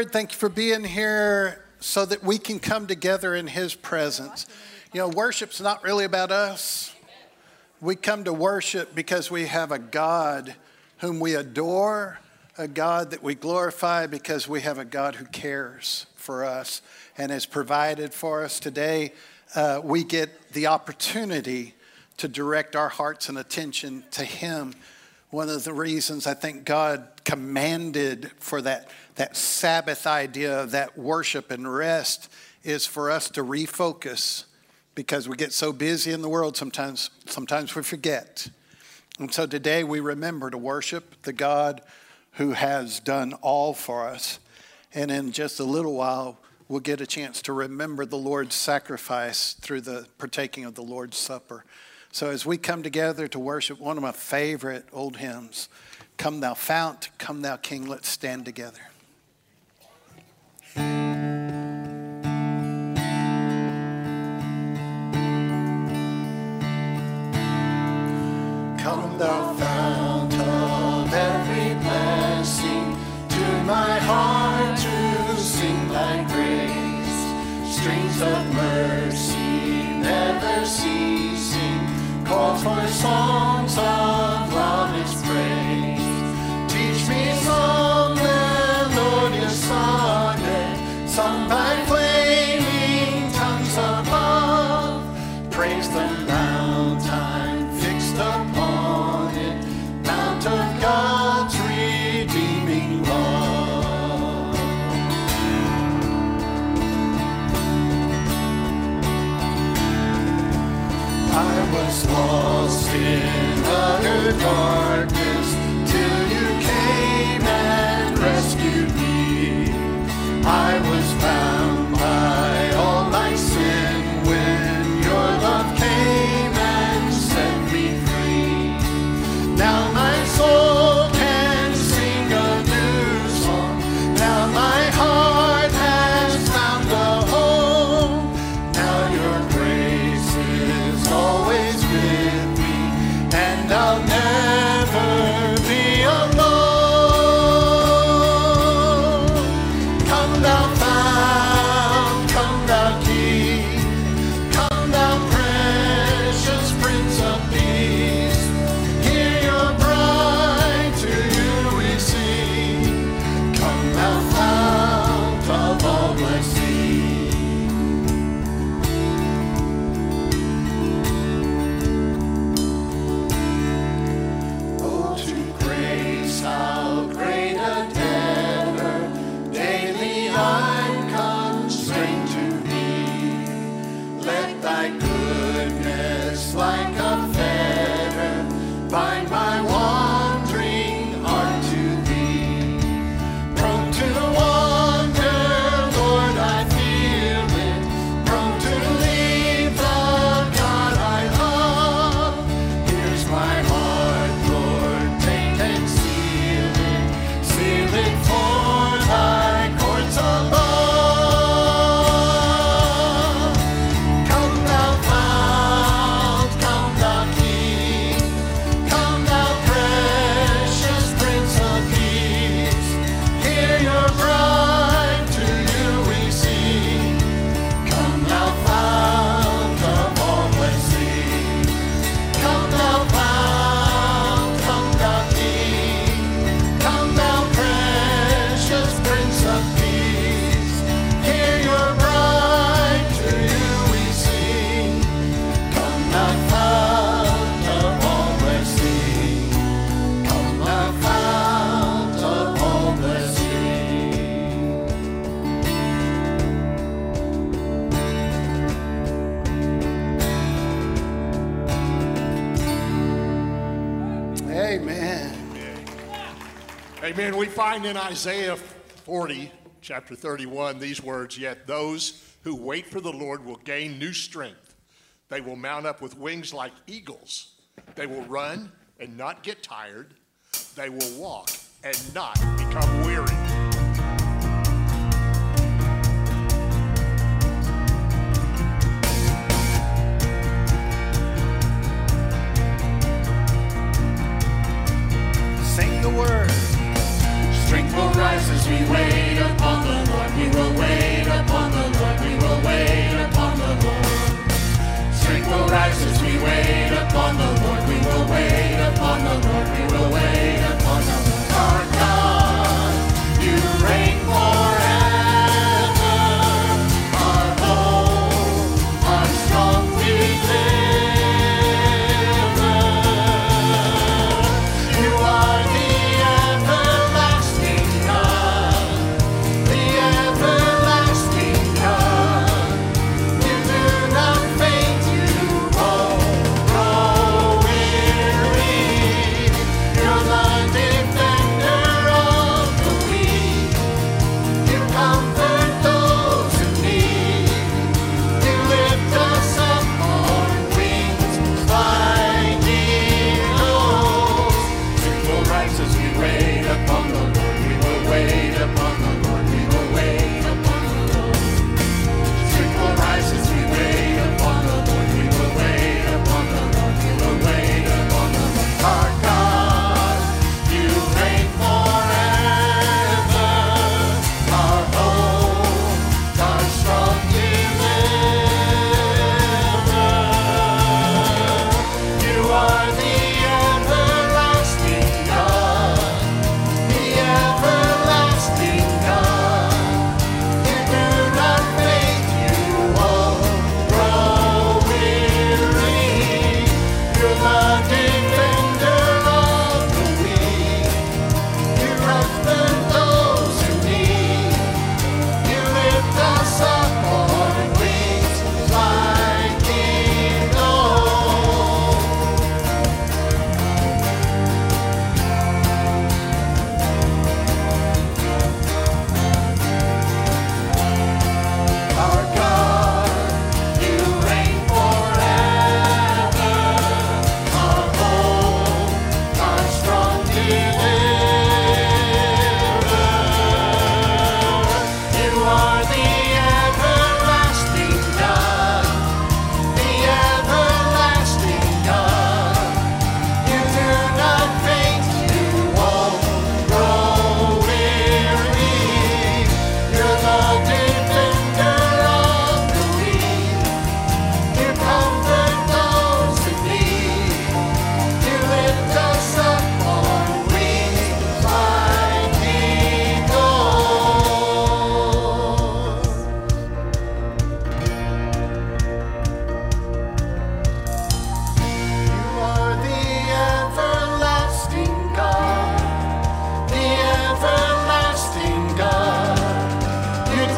Lord. Thank you for being here so that we can come together in His presence. You know, worship's not really about us. We come to worship because we have a God whom we adore, a God that we glorify because we have a God who cares for us and has provided for us. Today, we get the opportunity to direct our hearts and attention to Him. One of the reasons I think God commanded for that Sabbath idea of that worship and rest is for us to refocus, because we get so busy in the world sometimes we forget. And so today we remember to worship the God who has done all for us. And in just a little while, we'll get a chance to remember the Lord's sacrifice through the partaking of the Lord's Supper. So as we come together to worship one of my favorite old hymns, Come Thou Fount, Come Thou King, let's stand together. Come Thou Fount of every blessing, to my heart to sing Thy grace. Streams of mercy never ceasing, call for songs of loudest praise. Teach me some melodious sonnet, sung by flaming tongues above. Praise the mountain fixed upon it, mount of God's redeeming love. I was lost in utter darkness till you came and rescued me. I was bound by all my sin when your love came and set me free. Now my soul can sing a new song. Now my heart has found a home. Now your grace is always with me, and I'll never be alone. Come thou fount, come thou King, come thou precious Prince of Peace. Hear your bride, to you we sing. Come thou fount of all blessing. Oh, to grace, how great a debtor daily I'm constrained to be. Let thy goodness like a fetter bind my wandering heart to thee. Prone to wander, Lord, I feel it. Prone to leave the God I love. Here's my heart, Lord, take and seal it for thy courts above. Come thou fount, come thou King, come thou precious Prince of Peace. Hear your bride, to you we sing. Come thou fount of all blessing. Come thou fount, come thou King, come thou precious Prince of Peace. Hear your bride, to you we sing. Come thou fount of all blessing. Come thou fount of all blessing. Amen. Amen. We find in Isaiah 40, chapter 31, these words, "Yet those who wait for the Lord will gain new strength. They will mount up with wings like eagles. They will run and not get tired. They will walk and not become weary." Sing the word. Strength will rise as we wait upon the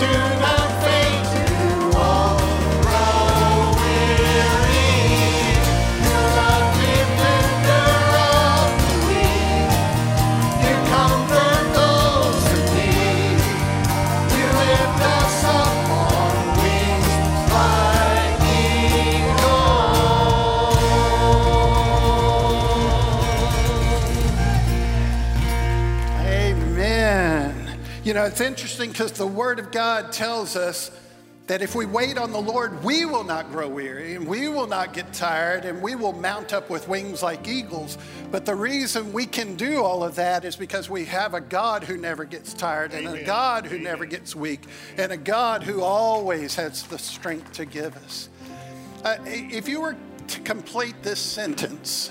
You know, it's interesting because the Word of God tells us that if we wait on the Lord, we will not grow weary and we will not get tired and we will mount up with wings like eagles. But the reason we can do all of that is because we have a God who never gets tired and a God who never gets weak and a God who always has the strength to give us. If you were to complete this sentence,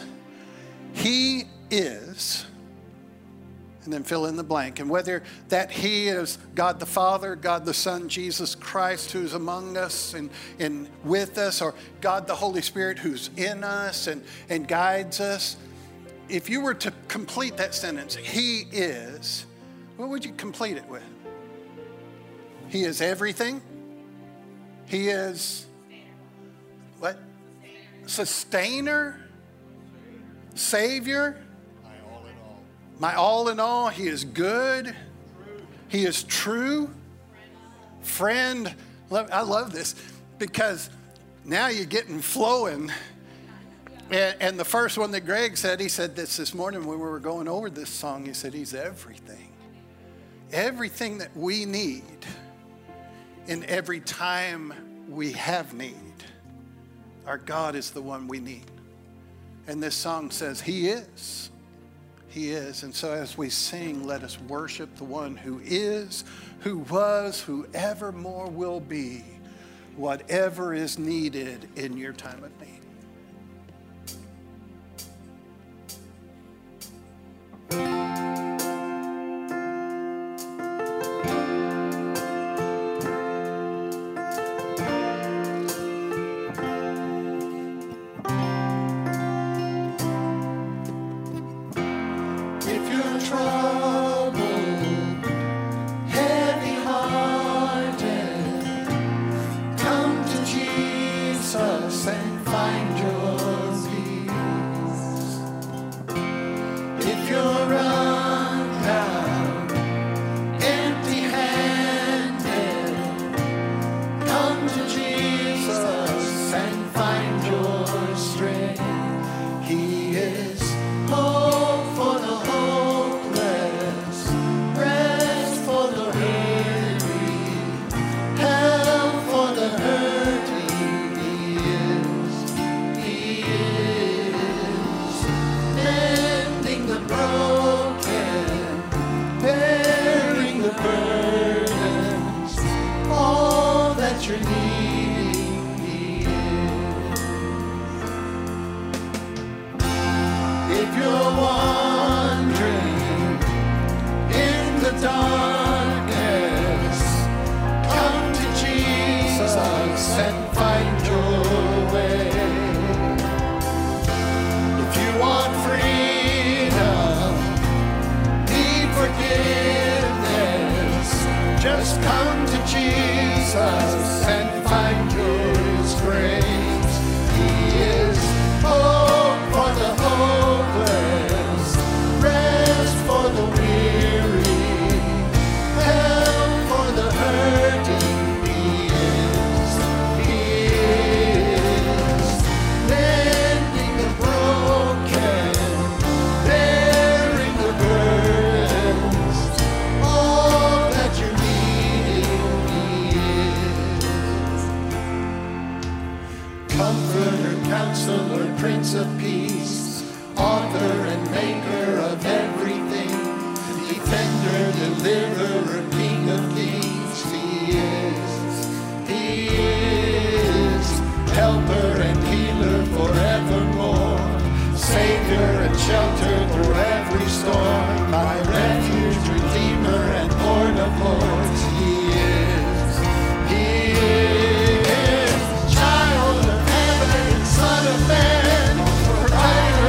He is, and then fill in the blank. And whether that He is God the Father, God the Son, Jesus Christ, who's among us and with us, or God the Holy Spirit who's in us and guides us. If you were to complete that sentence, He is, what would you complete it with? He is everything. He is what? Sustainer. Savior. My all in all. He is good. He is true. Friend. I love this because now you're getting flowing. And the first one that Greg said, he said this morning when we were going over this song, he said, He's everything. Everything that we need in every time we have need. Our God is the one we need. And this song says, He is. He is. And so as we sing, let us worship the one who is, who was, who evermore will be, whatever is needed in your time of need. Child of heaven, Son of man, provider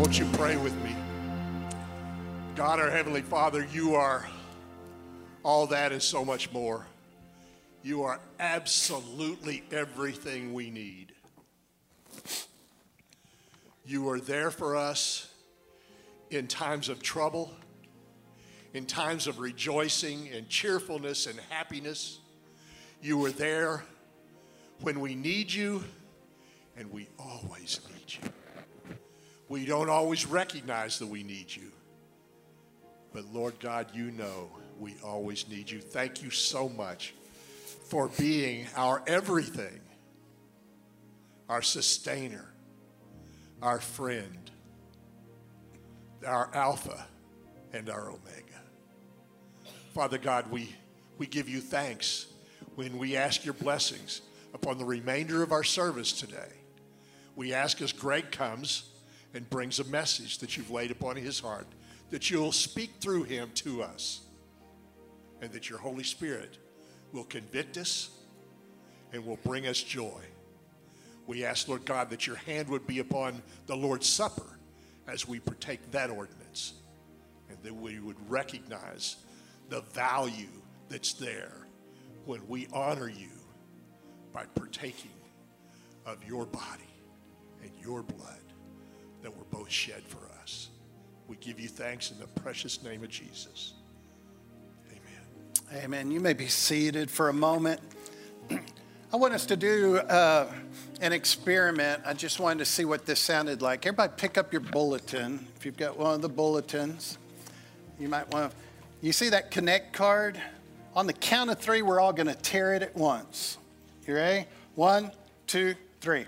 won't you pray with me? God, our Heavenly Father, you are all that and so much more. You are absolutely everything we need. You are there for us in times of trouble, in times of rejoicing and cheerfulness and happiness. You are there when we need you, and we always need you. We don't always recognize that we need you. But Lord God, you know we always need you. Thank you so much for being our everything, our sustainer, our friend, our Alpha and our Omega. Father God, we give you thanks when we ask your blessings upon the remainder of our service today. We ask as Greg comes and brings a message that you've laid upon his heart, that you'll speak through him to us, and that your Holy Spirit will convict us and will bring us joy. We ask, Lord God, that your hand would be upon the Lord's Supper as we partake that ordinance, and that we would recognize the value that's there when we honor you by partaking of your body and your blood that were both shed for us. We give you thanks in the precious name of Jesus. Amen. Amen. You may be seated for a moment. I want us to do an experiment. I just wanted to see what this sounded like. Everybody pick up your bulletin. If you've got one of the bulletins, you might want to. You see that Connect card? On the count of three, we're all going to tear it at once. You ready? 1, 2, 3.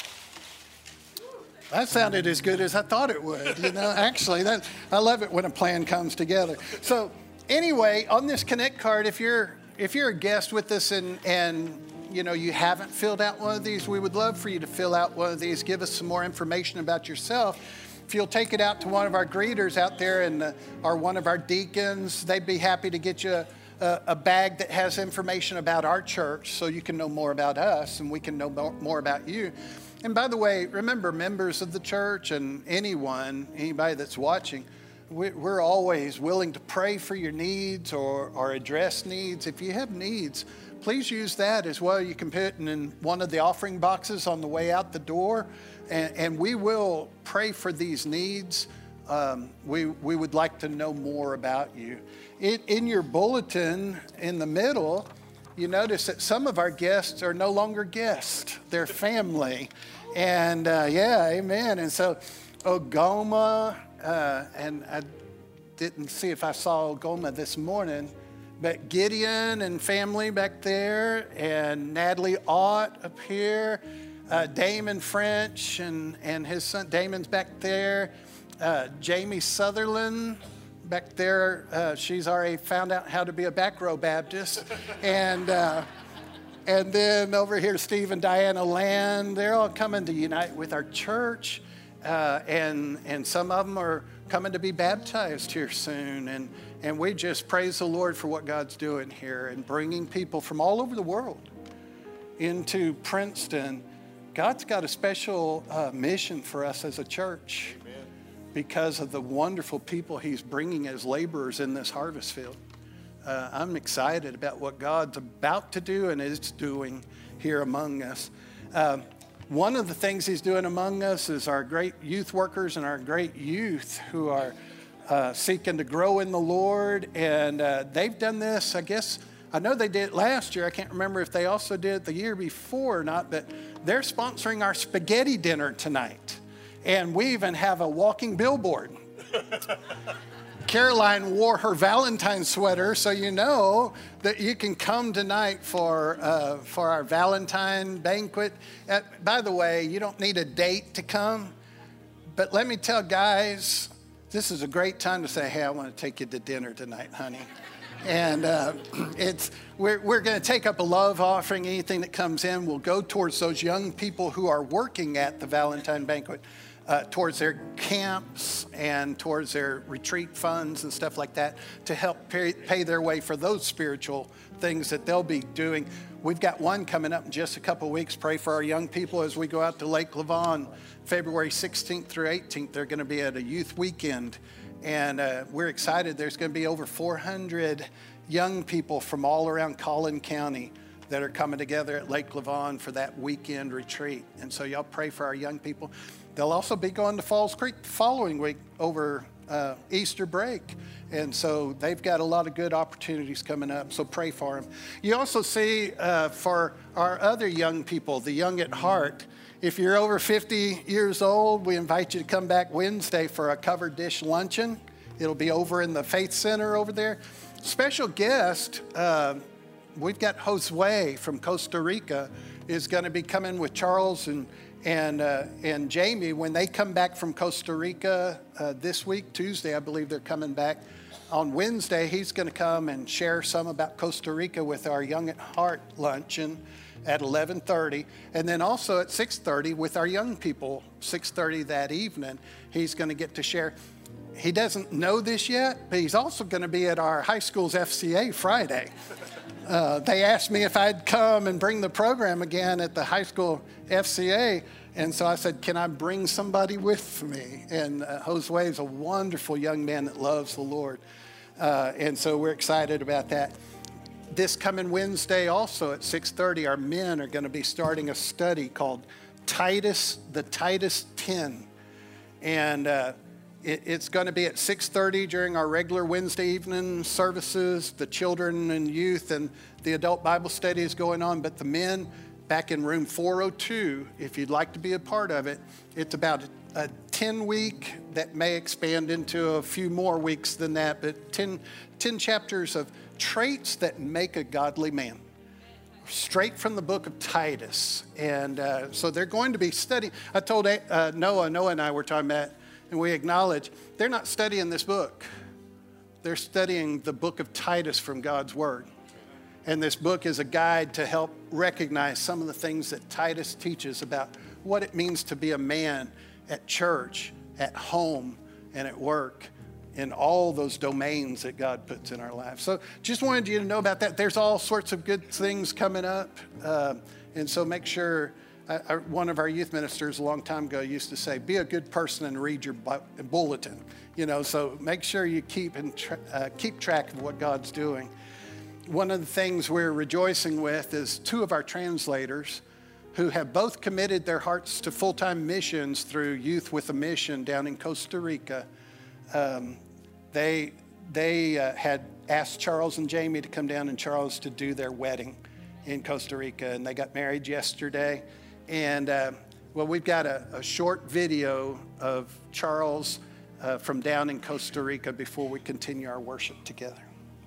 That sounded as good as I thought it would. You know, actually, I love it when a plan comes together. So anyway, on this Connect card, if you're a guest with us and you know you haven't filled out one of these, we would love for you to fill out one of these. Give us some more information about yourself. If you'll take it out to one of our greeters out there or one of our deacons, they'd be happy to get you a bag that has information about our church so you can know more about us and we can know more about you. And by the way, remember, members of the church and anybody that's watching, we're always willing to pray for your needs or address needs. If you have needs, please use that as well. You can put it in one of the offering boxes on the way out the door, and we will pray for these needs. We would like to know more about you. In your bulletin in the middle, you notice that some of our guests are no longer guests. They're family. And amen. And so Ogoma, and I didn't see if I saw Ogoma this morning, but Gideon and family back there, and Natalie Ott up here, Damon French and his son Damon's back there, Jamie Sutherland back there. She's already found out how to be a back row Baptist. And then over here, Steve and Diana Land, they're all coming to unite with our church. And some of them are coming to be baptized here soon. And we just praise the Lord for what God's doing here and bringing people from all over the world into Princeton. God's got a special mission for us as a church. Amen. Because of the wonderful people he's bringing as laborers in this harvest field. I'm excited about what God's about to do and is doing here among us. One of the things he's doing among us is our great youth workers and our great youth who are seeking to grow in the Lord. And they've done this, I guess, I know they did it last year. I can't remember if they also did it the year before or not, but they're sponsoring our spaghetti dinner tonight. And we even have a walking billboard. Caroline wore her Valentine's sweater, so you know that you can come tonight for our Valentine banquet. By the way, you don't need a date to come, but let me tell guys, this is a great time to say, hey, I want to take you to dinner tonight, honey. And we're going to take up a love offering. Anything that comes in will go towards those young people who are working at the Valentine banquet. towards their camps and towards their retreat funds and stuff like that to help pay their way for those spiritual things that they'll be doing. We've got one coming up in just a couple of weeks. Pray for our young people as we go out to Lake Lavon, February 16th through 18th. They're going to be at a youth weekend, and we're excited. There's going to be over 400 young people from all around Collin County that are coming together at Lake Lavon for that weekend retreat. And so y'all pray for our young people. They'll also be going to Falls Creek the following week over Easter break. And so they've got a lot of good opportunities coming up, so pray for them. You also see for our other young people, the young at heart, if you're over 50 years old, we invite you to come back Wednesday for a covered dish luncheon. It'll be over in the Faith Center over there. Special guest, we've got Josue from Costa Rica is going to be coming with Charles and Jamie when they come back from Costa Rica this week, Tuesday, I believe they're coming back. On Wednesday, he's going to come and share some about Costa Rica with our Young at Heart luncheon at 11:30. And then also at 6:30 with our young people, 6:30 that evening, he's going to get to share. He doesn't know this yet, but he's also going to be at our high school's FCA Friday. They asked me if I'd come and bring the program again at the high school FCA. And so I said, can I bring somebody with me? And Josue is a wonderful young man that loves the Lord. And so we're excited about that. This coming Wednesday also at 6:30, our men are going to be starting a study called the Titus 10. And it's going to be at 6:30 during our regular Wednesday evening services. The children and youth and the adult Bible study is going on. But the men back in room 402, if you'd like to be a part of it, it's about a 10-week that may expand into a few more weeks than that, but 10 chapters of traits that make a godly man, straight from the book of Titus. And so they're going to be studying. I told Noah and I were talking about, and we acknowledge, they're not studying this book. They're studying the book of Titus from God's Word. And this book is a guide to help recognize some of the things that Titus teaches about what it means to be a man at church, at home, and at work, in all those domains that God puts in our lives. So just wanted you to know about that. There's all sorts of good things coming up. And so make sure, one of our youth ministers a long time ago used to say, be a good person and read your bulletin. So make sure you keep track of what God's doing. One of the things we're rejoicing with is two of our translators who have both committed their hearts to full-time missions through Youth with a Mission down in Costa Rica. They had asked Charles and Jamie to come down and Charles to do their wedding in Costa Rica, and they got married yesterday. And we've got a short video of Charles from down in Costa Rica before we continue our worship together.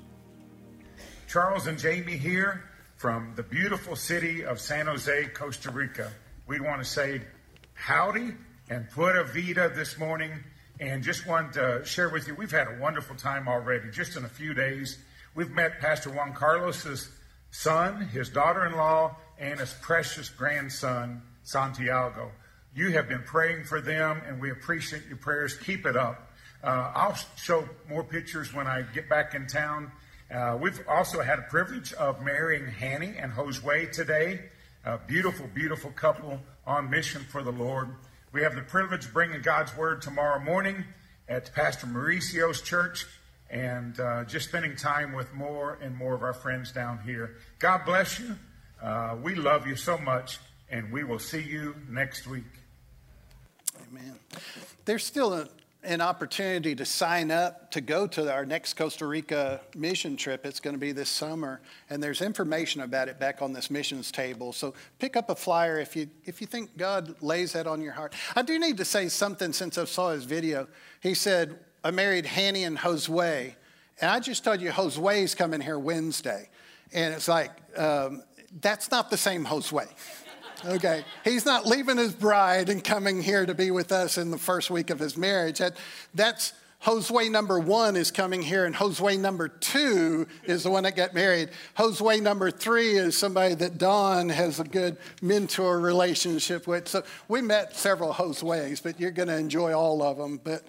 Charles and Jamie here from the beautiful city of San Jose, Costa Rica. We want to say howdy and pura vida this morning, and just want to share with you, we've had a wonderful time already. Just in a few days, we've met Pastor Juan Carlos's son, his daughter-in-law, and his precious grandson, Santiago. You have been praying for them, and we appreciate your prayers. Keep it up. I'll show more pictures when I get back in town. We've also had a privilege of marrying Hanny and Josue today. A beautiful, beautiful couple on mission for the Lord. We have the privilege of bringing God's Word tomorrow morning at Pastor Mauricio's church, and just spending time with more and more of our friends down here. God bless you. We love you so much, and we will see you next week. Amen. There's still an opportunity to sign up to go to our next Costa Rica mission trip. It's going to be this summer, and there's information about it back on this missions table. So pick up a flyer if you think God lays that on your heart. I do need to say something since I saw his video. He said, I married Hanny and Josue, and I just told you Josue's coming here Wednesday. And it's like, that's not the same Josue. Okay, he's not leaving his bride and coming here to be with us in the first week of his marriage. That's Josue number 1 is coming here, and Josue number 2 is the one that got married. Josue number 3 is somebody that Dawn has a good mentor relationship with. So we met several Josues, but you're going to enjoy all of them. But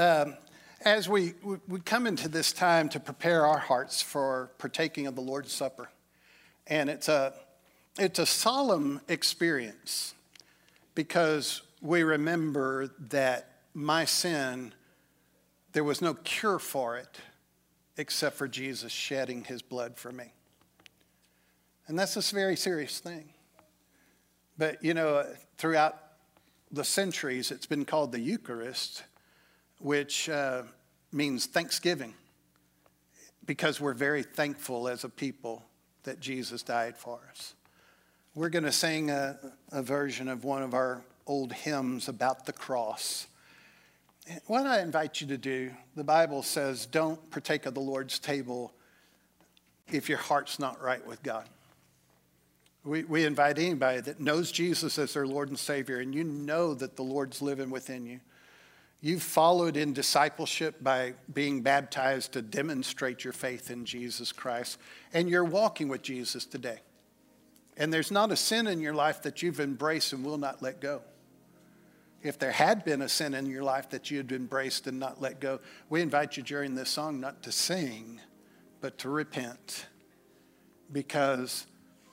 as we come into this time to prepare our hearts for partaking of the Lord's Supper, and it's a solemn experience because we remember that my sin, there was no cure for it except for Jesus shedding his blood for me. And that's a very serious thing. But, you know, throughout the centuries, it's been called the Eucharist, which means thanksgiving, because we're very thankful as a people that Jesus died for us. We're going to sing a version of one of our old hymns about the cross. What I invite you to do, the Bible says, don't partake of the Lord's table if your heart's not right with God. We invite anybody that knows Jesus as their Lord and Savior, and you know that the Lord's living within you. You've followed in discipleship by being baptized to demonstrate your faith in Jesus Christ, and you're walking with Jesus today. And there's not a sin in your life that you've embraced and will not let go. If there had been a sin in your life that you had embraced and not let go, we invite you during this song not to sing, but to repent. Because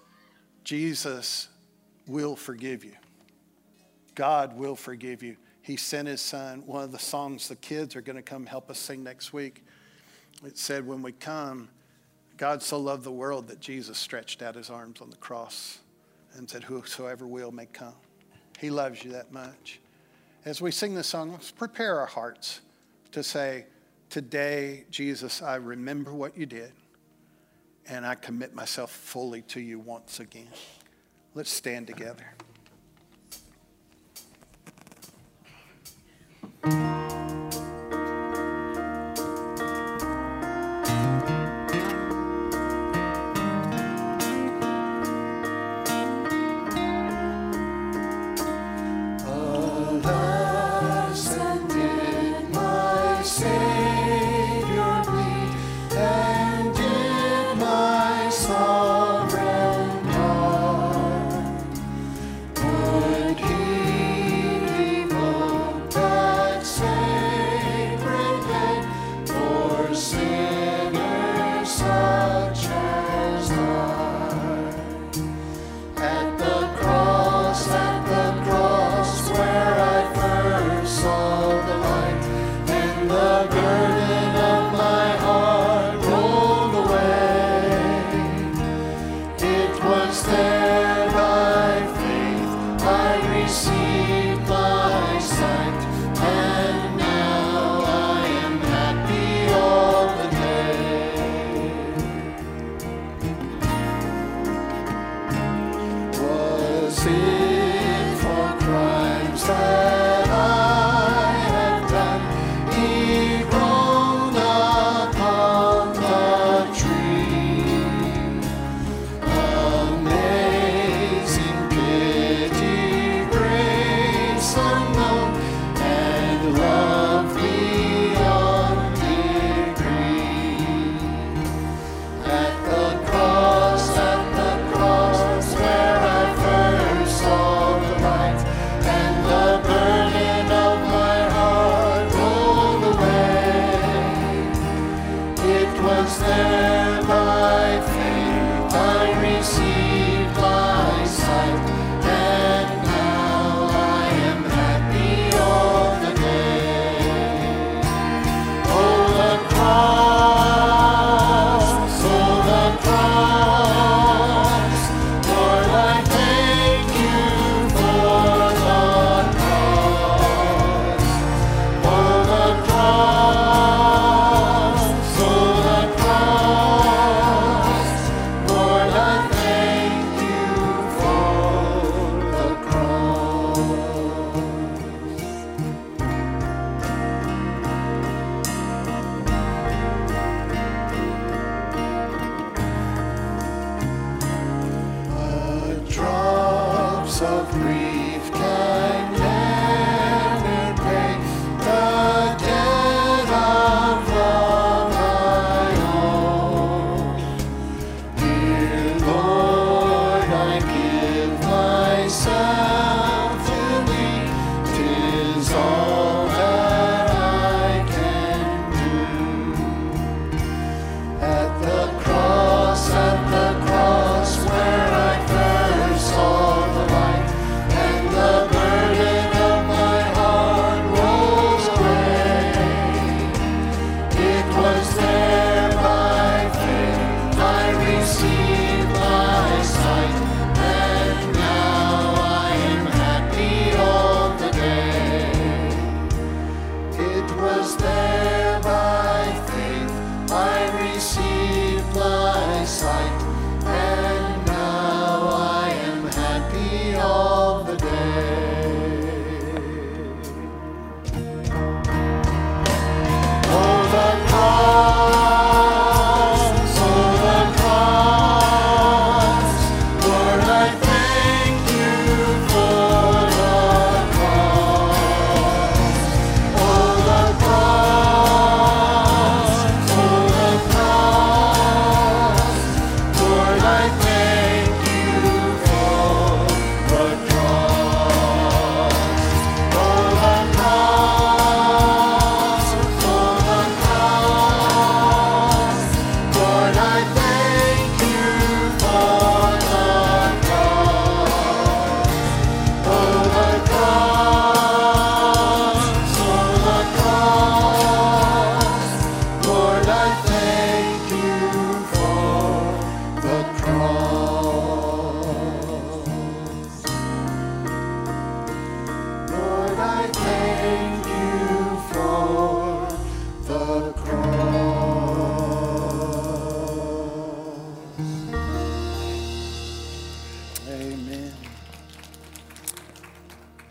Jesus will forgive you. God will forgive you. He sent his son. One of the songs the kids are going to come help us sing next week, it said, when we come, God so loved the world that Jesus stretched out his arms on the cross and said, whosoever will may come. He loves you that much. As we sing this song, let's prepare our hearts to say, today, Jesus, I remember what you did, and I commit myself fully to you once again. Let's stand together. Grief can never pay the debt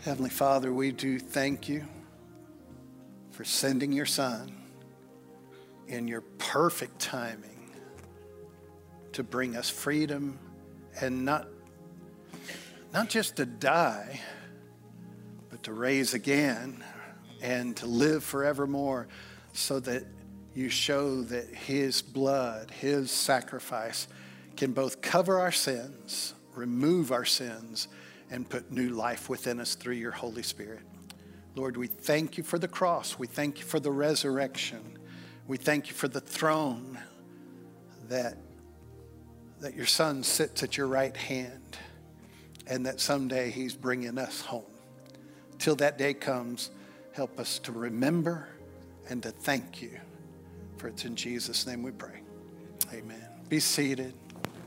Heavenly Father, we do thank you for sending your Son in your perfect timing to bring us freedom and not just to die, but to raise again and to live forevermore, so that you show that his blood, his sacrifice can both cover our sins, remove our sins, and put new life within us through your Holy Spirit. Lord, we thank you for the cross. We thank you for the resurrection. We thank you for the throne that your Son sits at your right hand, and that someday he's bringing us home. Till that day comes, help us to remember and to thank you. For it's in Jesus' name we pray. Amen. Be seated.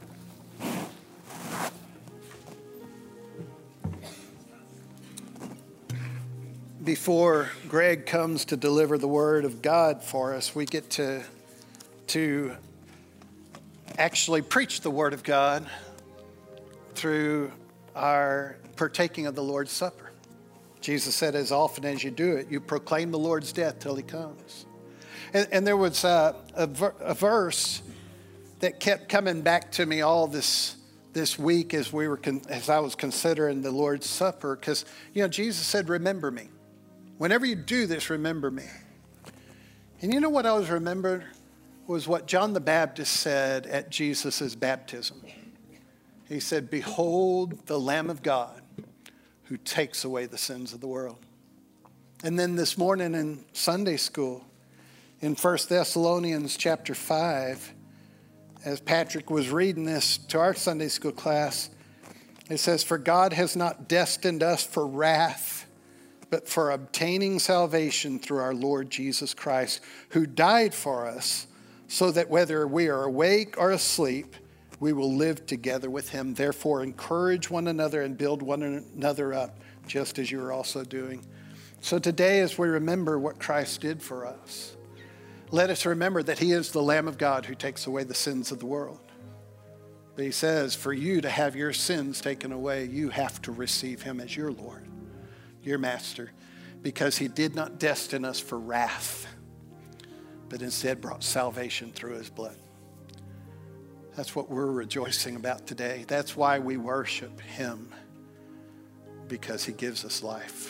Before Greg comes to deliver the word of God for us, we get to actually preach the word of God through our partaking of the Lord's Supper. Jesus said, as often as you do it, you proclaim the Lord's death till he comes. And there was a verse that kept coming back to me all this week as I was considering the Lord's Supper, because Jesus said, remember me. Whenever you do this, remember me. And you know what I was remembered was what John the Baptist said at Jesus' baptism. He said, behold the Lamb of God who takes away the sins of the world. And then this morning in Sunday school, in 1 Thessalonians chapter 5, as Patrick was reading this to our Sunday school class, it says, for God has not destined us for wrath, but for obtaining salvation through our Lord Jesus Christ, who died for us, so that whether we are awake or asleep, we will live together with him. Therefore, encourage one another and build one another up, just as you are also doing. So today, as we remember what Christ did for us, let us remember that he is the Lamb of God who takes away the sins of the world. But he says, for you to have your sins taken away, you have to receive him as your Lord, your master, because he did not destine us for wrath, but instead brought salvation through his blood. That's what we're rejoicing about today. That's why we worship him, because he gives us life.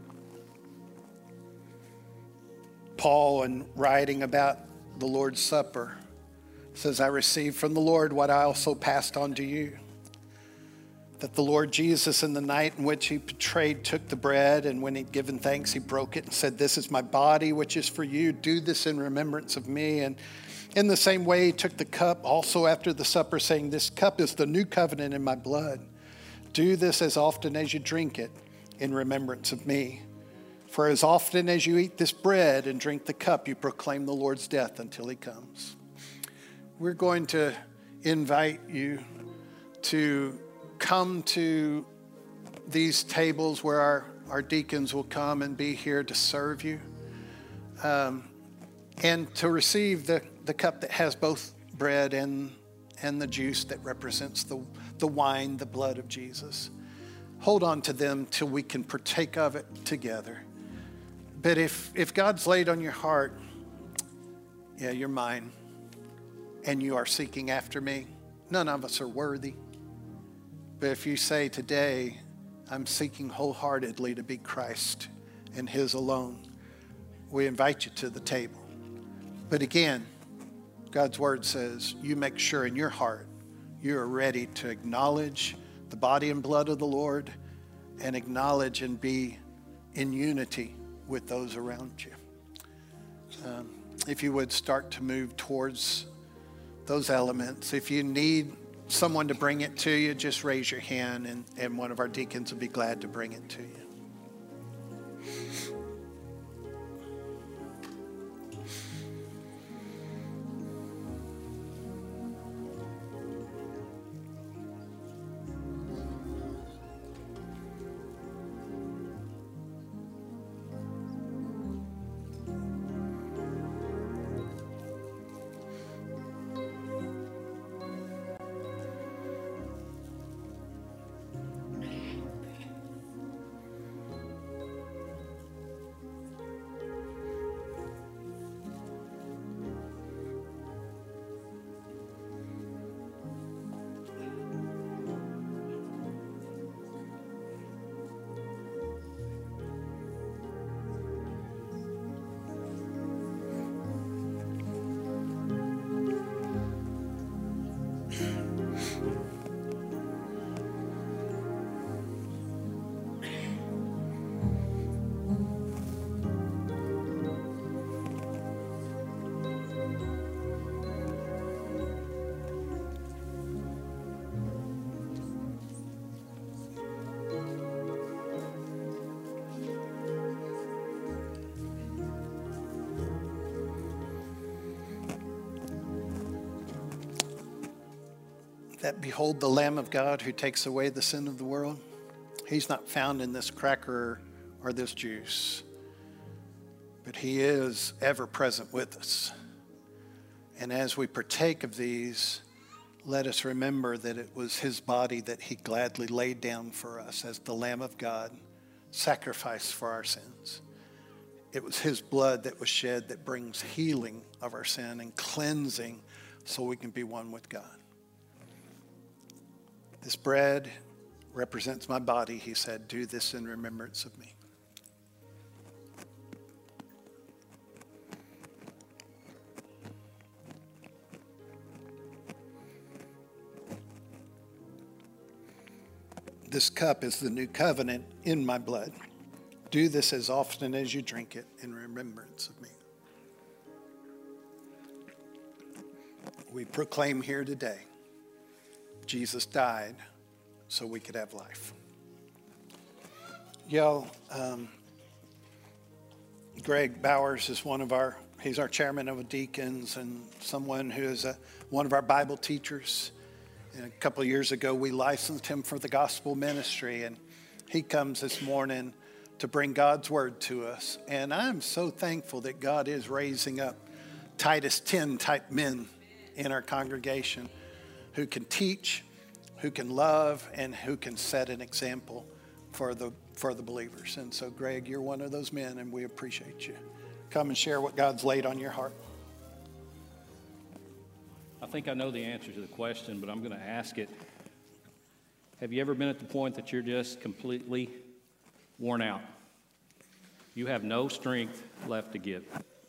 Paul, in writing about the Lord's Supper, says, I received from the Lord what I also passed on to you. That the Lord Jesus, in the night in which he betrayed, took the bread, and when he'd given thanks, he broke it and said, this is my body, which is for you. Do this in remembrance of me. And in the same way, he took the cup also after the supper, saying, this cup is the new covenant in my blood. Do this as often as you drink it in remembrance of me. For as often as you eat this bread and drink the cup, you proclaim the Lord's death until he comes. We're going to invite you to come to these tables where our deacons will come and be here to serve you, and to receive the cup that has both bread and the juice that represents the wine, the blood of Jesus. Hold on to them till we can partake of it together. But if God's laid on your heart, yeah, you're mine, and you are seeking after me, none of us are worthy. But if you say today, I'm seeking wholeheartedly to be Christ and his alone, we invite you to the table. But again, God's word says you make sure in your heart you are ready to acknowledge the body and blood of the Lord and acknowledge and be in unity with those around you. If you would start to move towards those elements. If you need someone to bring it to you, just raise your hand and one of our deacons will be glad to bring it to you. that behold the Lamb of God who takes away the sin of the world. He's not found in this cracker or this juice, but he is ever present with us. And as we partake of these, let us remember that it was his body that he gladly laid down for us as the Lamb of God, sacrificed for our sins. It was his blood that was shed that brings healing of our sin and cleansing so we can be one with God. This bread represents my body, he said. Do this in remembrance of me. This cup is the new covenant in my blood. Do this as often as you drink it in remembrance of me. We proclaim here today, Jesus died so we could have life. Greg Bowers is he's our chairman of deacons and someone who is one of our Bible teachers. And a couple of years ago, we licensed him for the gospel ministry, and he comes this morning to bring God's word to us. And I'm so thankful that God is raising up Titus 10 type men in our congregation who can teach, who can love, and who can set an example for the believers. And so, Greg, you're one of those men, and we appreciate you. Come and share what God's laid on your heart. I think I know the answer to the question, but I'm going to ask it. Have you ever been at the point that you're just completely worn out? You have no strength left to give.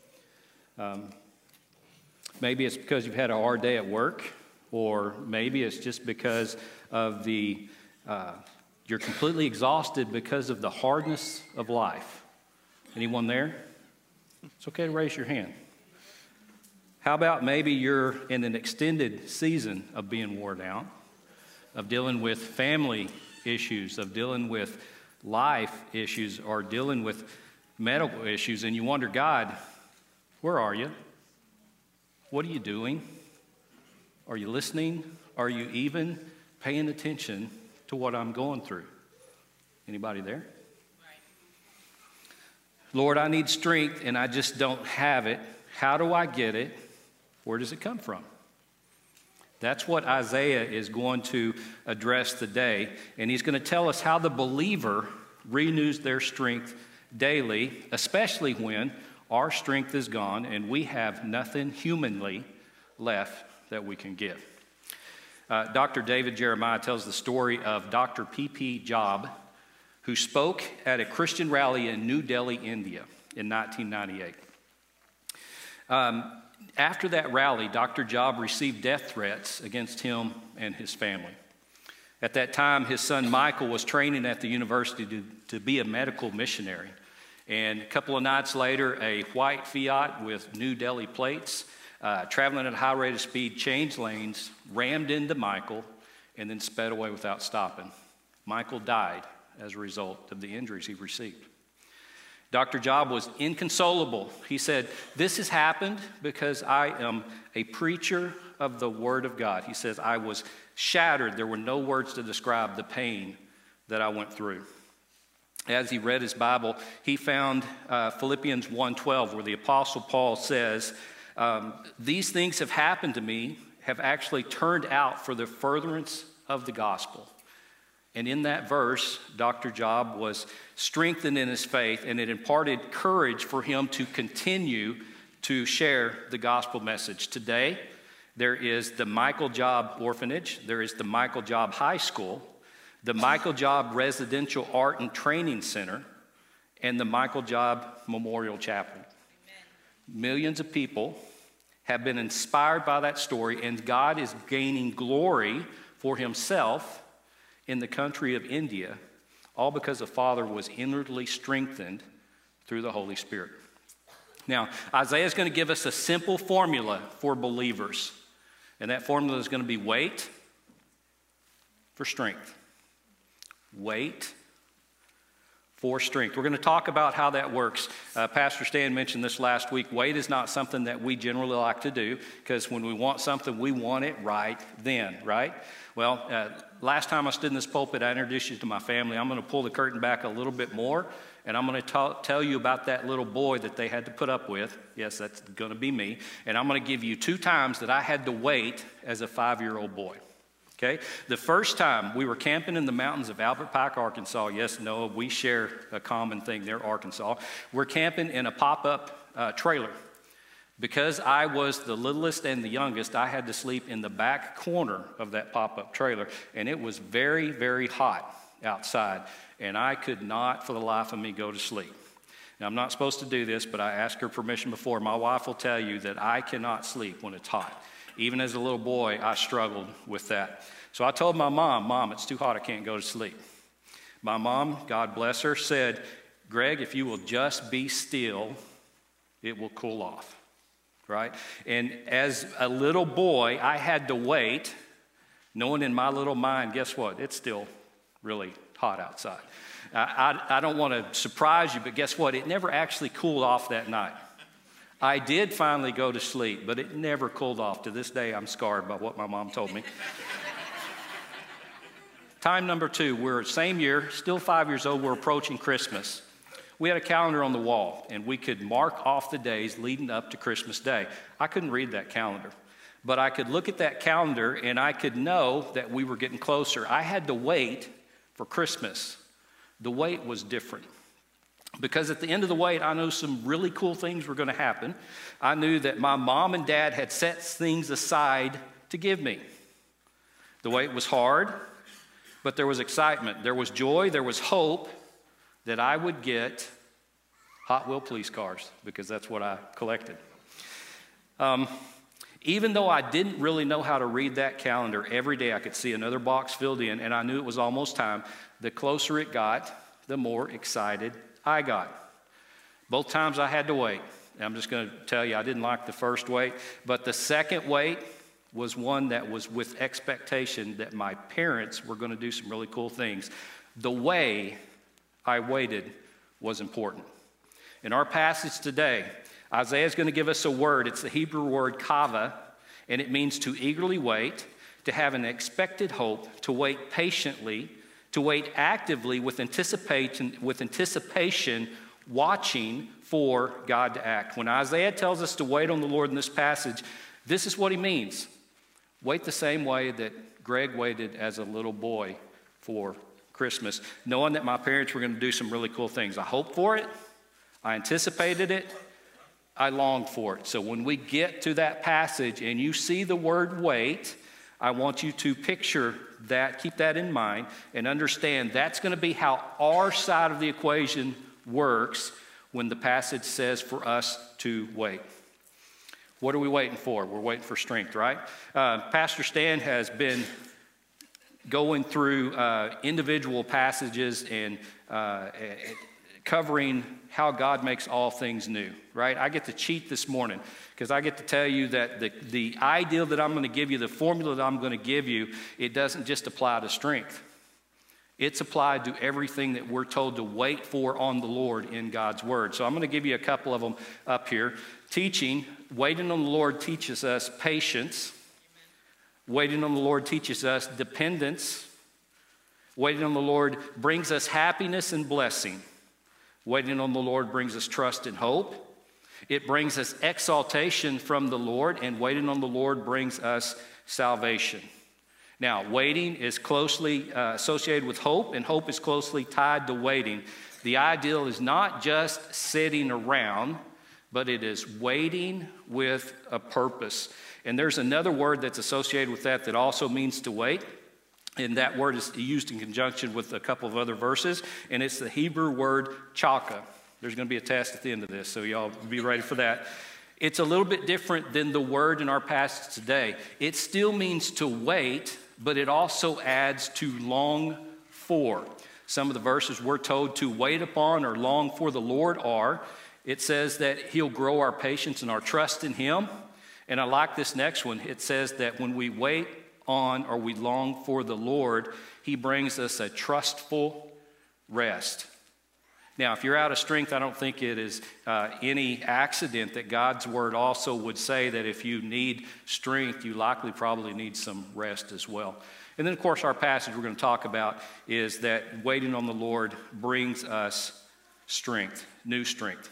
Maybe it's because you've had a hard day at work, or maybe it's just because of you're completely exhausted because of the hardness of life. Anyone there? It's okay to raise your hand. How about maybe you're in an extended season of being worn out, of dealing with family issues, of dealing with life issues, or dealing with medical issues, and you wonder, God, where are you? What are you doing? Are you listening? Are you even paying attention to what I'm going through? Anybody there? Right. Lord, I need strength and I just don't have it. How do I get it? Where does it come from? That's what Isaiah is going to address today. And he's going to tell us how the believer renews their strength daily, especially when our strength is gone and we have nothing humanly left that we can give. Dr. David Jeremiah tells the story of Dr. P.P. Job, who spoke at a Christian rally in New Delhi, India in 1998. After that rally, Dr. Job received death threats against him and his family. At that time, his son Michael was training at the university to be a medical missionary. And a couple of nights later, a white Fiat with New Delhi plates, traveling at a high rate of speed, changed lanes, rammed into Michael, and then sped away without stopping. Michael died as a result of the injuries he received. Dr. Job was inconsolable. He said, "This has happened because I am a preacher of the Word of God." He says, "I was shattered. There were no words to describe the pain that I went through." As he read his Bible, he found Philippians 1:12, where the Apostle Paul says, "These things have happened to me, have actually turned out for the furtherance of the gospel." And in that verse, Dr. Job was strengthened in his faith, and it imparted courage for him to continue to share the gospel message. Today, there is the Michael Job Orphanage, there is the Michael Job High School, the Michael Job Residential Art and Training Center, and the Michael Job Memorial Chapel. Amen. Millions of people have been inspired by that story, and God is gaining glory for himself in the country of India, all because the Father was inwardly strengthened through the Holy Spirit. Now, Isaiah is going to give us a simple formula for believers, and that formula is going to be wait for strength. Wait for strength. We're going to talk about how that works. Pastor Stan mentioned this last week. Wait is not something that we generally like to do, because when we want something, we want it right then, right? Well, last time I stood in this pulpit, I introduced you to my family. I'm going to pull the curtain back a little bit more, and I'm going to tell you about that little boy that they had to put up with. Yes, that's going to be me. And I'm going to give you 2 times that I had to wait as a 5-year-old boy. Okay, the first time we were camping in the mountains of Albert Pike, Arkansas. Yes, Noah, we share a common thing there, Arkansas. We're camping in a pop-up trailer. Because I was the littlest and the youngest, I had to sleep in the back corner of that pop-up trailer, and it was very, very hot outside, and I could not for the life of me go to sleep. Now, I'm not supposed to do this, but I asked her permission before. My wife will tell you that I cannot sleep when it's hot. Even as a little boy, I struggled with that. So I told my mom, it's too hot, I can't go to sleep. My mom, God bless her, said, Greg, if you will just be still, it will cool off, right? And as a little boy, I had to wait, knowing in my little mind, guess what? It's still really hot outside. I don't want to surprise you, but guess what? It never actually cooled off that night. I did finally go to sleep, but it never cooled off. To this day, I'm scarred by what my mom told me. Time number 2, we're same year, still 5 years old, we're approaching Christmas. We had a calendar on the wall, and we could mark off the days leading up to Christmas Day. I couldn't read that calendar, but I could look at that calendar, and I could know that we were getting closer. I had to wait for Christmas. The wait was different. Because at the end of the wait, I knew some really cool things were going to happen. I knew that my mom and dad had set things aside to give me. The wait was hard, but there was excitement. There was joy. There was hope that I would get Hot Wheel police cars, because that's what I collected. Even though I didn't really know how to read that calendar, every day I could see another box filled in, and I knew it was almost time. The closer it got, the more excited I got. Both times I had to wait. And I'm just going to tell you, I didn't like the first wait, but the second wait was one that was with expectation that my parents were going to do some really cool things. The way I waited was important. In our passage today, Isaiah is going to give us a word. It's the Hebrew word kava, and it means to eagerly wait, to have an expected hope, to wait patiently, to wait actively with anticipation, watching for God to act. When Isaiah tells us to wait on the Lord in this passage, this is what he means. Wait the same way that Greg waited as a little boy for Christmas, knowing that my parents were going to do some really cool things. I hoped for it. I anticipated it. I longed for it. So when we get to that passage and you see the word wait, I want you to picture that, keep that in mind, and understand that's going to be how our side of the equation works when the passage says for us to wait. What are we waiting for? We're waiting for strength, right? Pastor Stan has been going through individual passages and covering how God makes all things new, right? I get to cheat this morning because I get to tell you that the ideal that I'm going to give you, the formula that I'm going to give you, it doesn't just apply to strength. It's applied to everything that we're told to wait for on the Lord in God's Word. So I'm going to give you a couple of them up here. Teaching, waiting on the Lord teaches us patience. Waiting on the Lord teaches us dependence. Waiting on the Lord brings us happiness and blessing. Waiting on the Lord brings us trust and hope. It brings us exaltation from the Lord, and waiting on the Lord brings us salvation. Now, waiting is closely associated with hope, and hope is closely tied to waiting. The ideal is not just sitting around, but it is waiting with a purpose. And there's another word that's associated with that that also means to wait. And that word is used in conjunction with a couple of other verses, and it's the Hebrew word chaka. There's going to be a test at the end of this, so y'all be ready for that. It's a little bit different than the word in our passage today. It still means to wait, but it also adds to long for. Some of the verses we're told to wait upon or long for the Lord are, it says that he'll grow our patience and our trust in him. And I like this next one. It says that when we wait on or we long for the Lord, he brings us a trustful rest. Now, if you're out of strength, I don't think it is any accident that God's word also would say that if you need strength, you likely probably need some rest as well. And then, of course, our passage we're going to talk about is that waiting on the Lord brings us strength, new strength.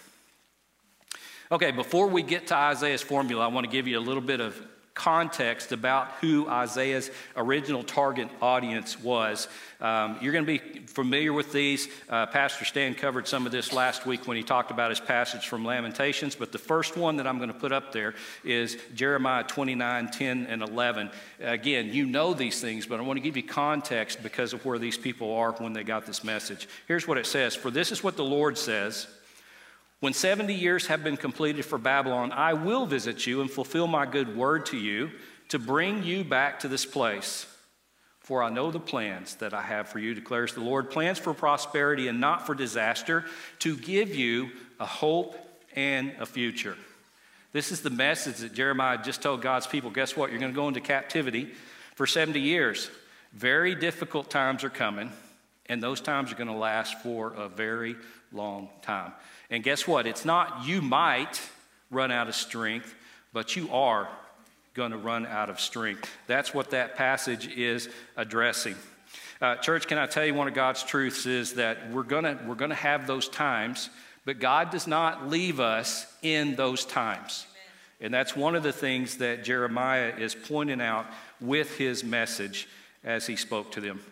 Okay, before we get to Isaiah's formula, I want to give you a little bit of context about who Isaiah's original target audience was. You're going to be familiar with these. Pastor Stan covered some of this last week when he talked about his passage from Lamentations, but the first one that I'm going to put up there is Jeremiah 29, 10, and 11. Again, you know these things, but I want to give you context because of where these people are when they got this message. Here's what it says. For this is what the Lord says. When 70 years have been completed for Babylon, I will visit you and fulfill my good word to you to bring you back to this place. For I know the plans that I have for you, declares the Lord, plans for prosperity and not for disaster, to give you a hope and a future. This is the message that Jeremiah just told God's people. Guess what? You're going to go into captivity for 70 years. Very difficult times are coming, and those times are going to last for a very long time. And guess what? It's not you might run out of strength, but you are going to run out of strength. That's what that passage is addressing. Church, can I tell you one of God's truths is that we're going to have those times, but God does not leave us in those times. And that's one of the things that Jeremiah is pointing out with his message as he spoke to them.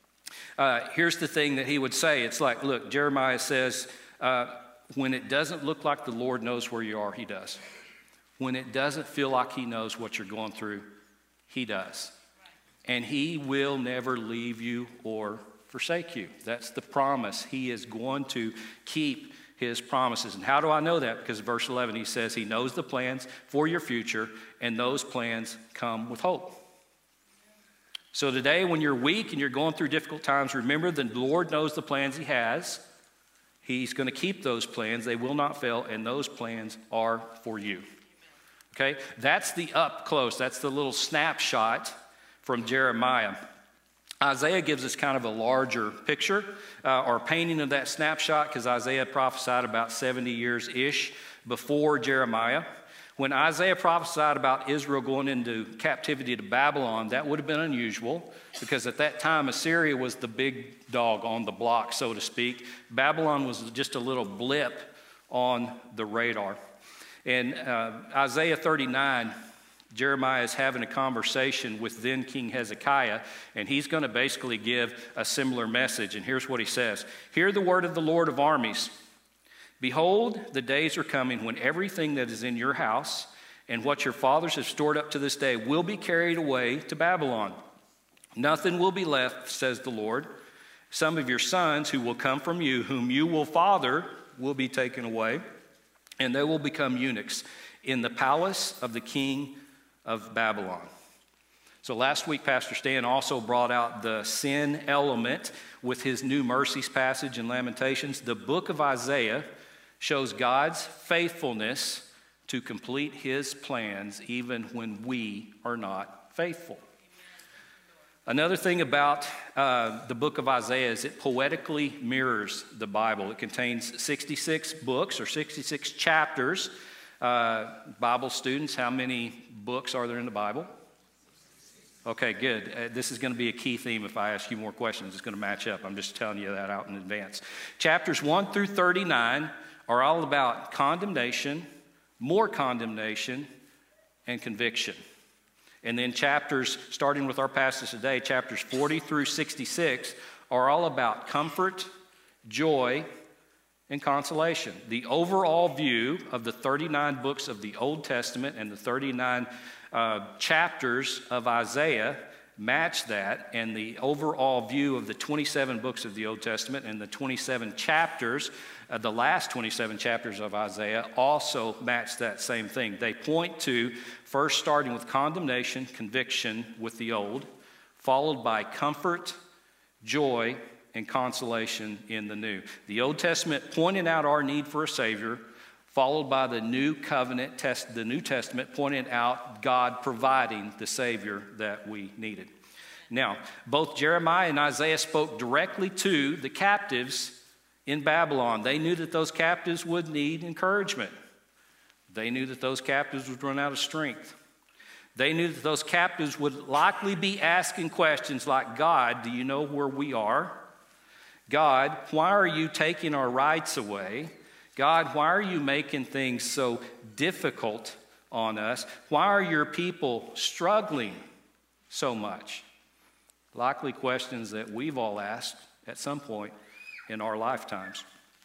Here's the thing that he would say. It's like, look, Jeremiah says, when it doesn't look like the Lord knows where you are, he does. When it doesn't feel like he knows what you're going through, he does. And he will never leave you or forsake you. That's the promise. He is going to keep his promises. And how do I know that? Because verse 11, he says he knows the plans for your future, and those plans come with hope. So today, when you're weak and you're going through difficult times, remember the Lord knows the plans he has. He's going to keep those plans. They will not fail, and those plans are for you. Okay? That's the up close. That's the little snapshot from Jeremiah. Isaiah gives us kind of a larger picture or painting of that snapshot because Isaiah prophesied about 70 years-ish before Jeremiah. When Isaiah prophesied about Israel going into captivity to Babylon, that would have been unusual because at that time Assyria was the big dog on the block, so to speak. Babylon was just a little blip on the radar. In Isaiah 39, Jeremiah is having a conversation with then King Hezekiah, and he's going to basically give a similar message. And here's what he says. Hear the word of the Lord of armies. Behold, the days are coming when everything that is in your house and what your fathers have stored up to this day will be carried away to Babylon. Nothing will be left, says the Lord. Some of your sons who will come from you, whom you will father, will be taken away, and they will become eunuchs in the palace of the king of Babylon. So last week, Pastor Stan also brought out the sin element with his new mercies passage in Lamentations. The book of Isaiah shows God's faithfulness to complete his plans even when we are not faithful. Another thing about the book of Isaiah is it poetically mirrors the Bible. It contains 66 books or 66 chapters. Bible students, how many books are there in the Bible? Okay, good. This is going to be a key theme. If I ask you more questions, it's going to match up. I'm just telling you that out in advance. Chapters 1 through 39 are all about condemnation, more condemnation, and conviction. And then chapters, starting with our passage today, chapters 40 through 66 are all about comfort, joy, and consolation. The overall view of the 39 books of the Old Testament and the 39 chapters of Isaiah match that, and the overall view of the 27 books of the Old Testament and the 27 chapters, the last 27 chapters of Isaiah also match that same thing. They point to first starting with condemnation, conviction with the old, followed by comfort, joy, and consolation in the new. The Old Testament pointing out our need for a Savior, followed by the New Covenant, the New Testament pointing out God providing the Savior that we needed. Now, both Jeremiah and Isaiah spoke directly to the captives in Babylon. They knew that those captives would need encouragement. They knew that those captives would run out of strength. They knew that those captives would likely be asking questions like, God, do you know where we are? God, why are you taking our rights away? God, why are you making things so difficult on us? Why are your people struggling so much? Likely questions that we've all asked at some point in our lifetimes.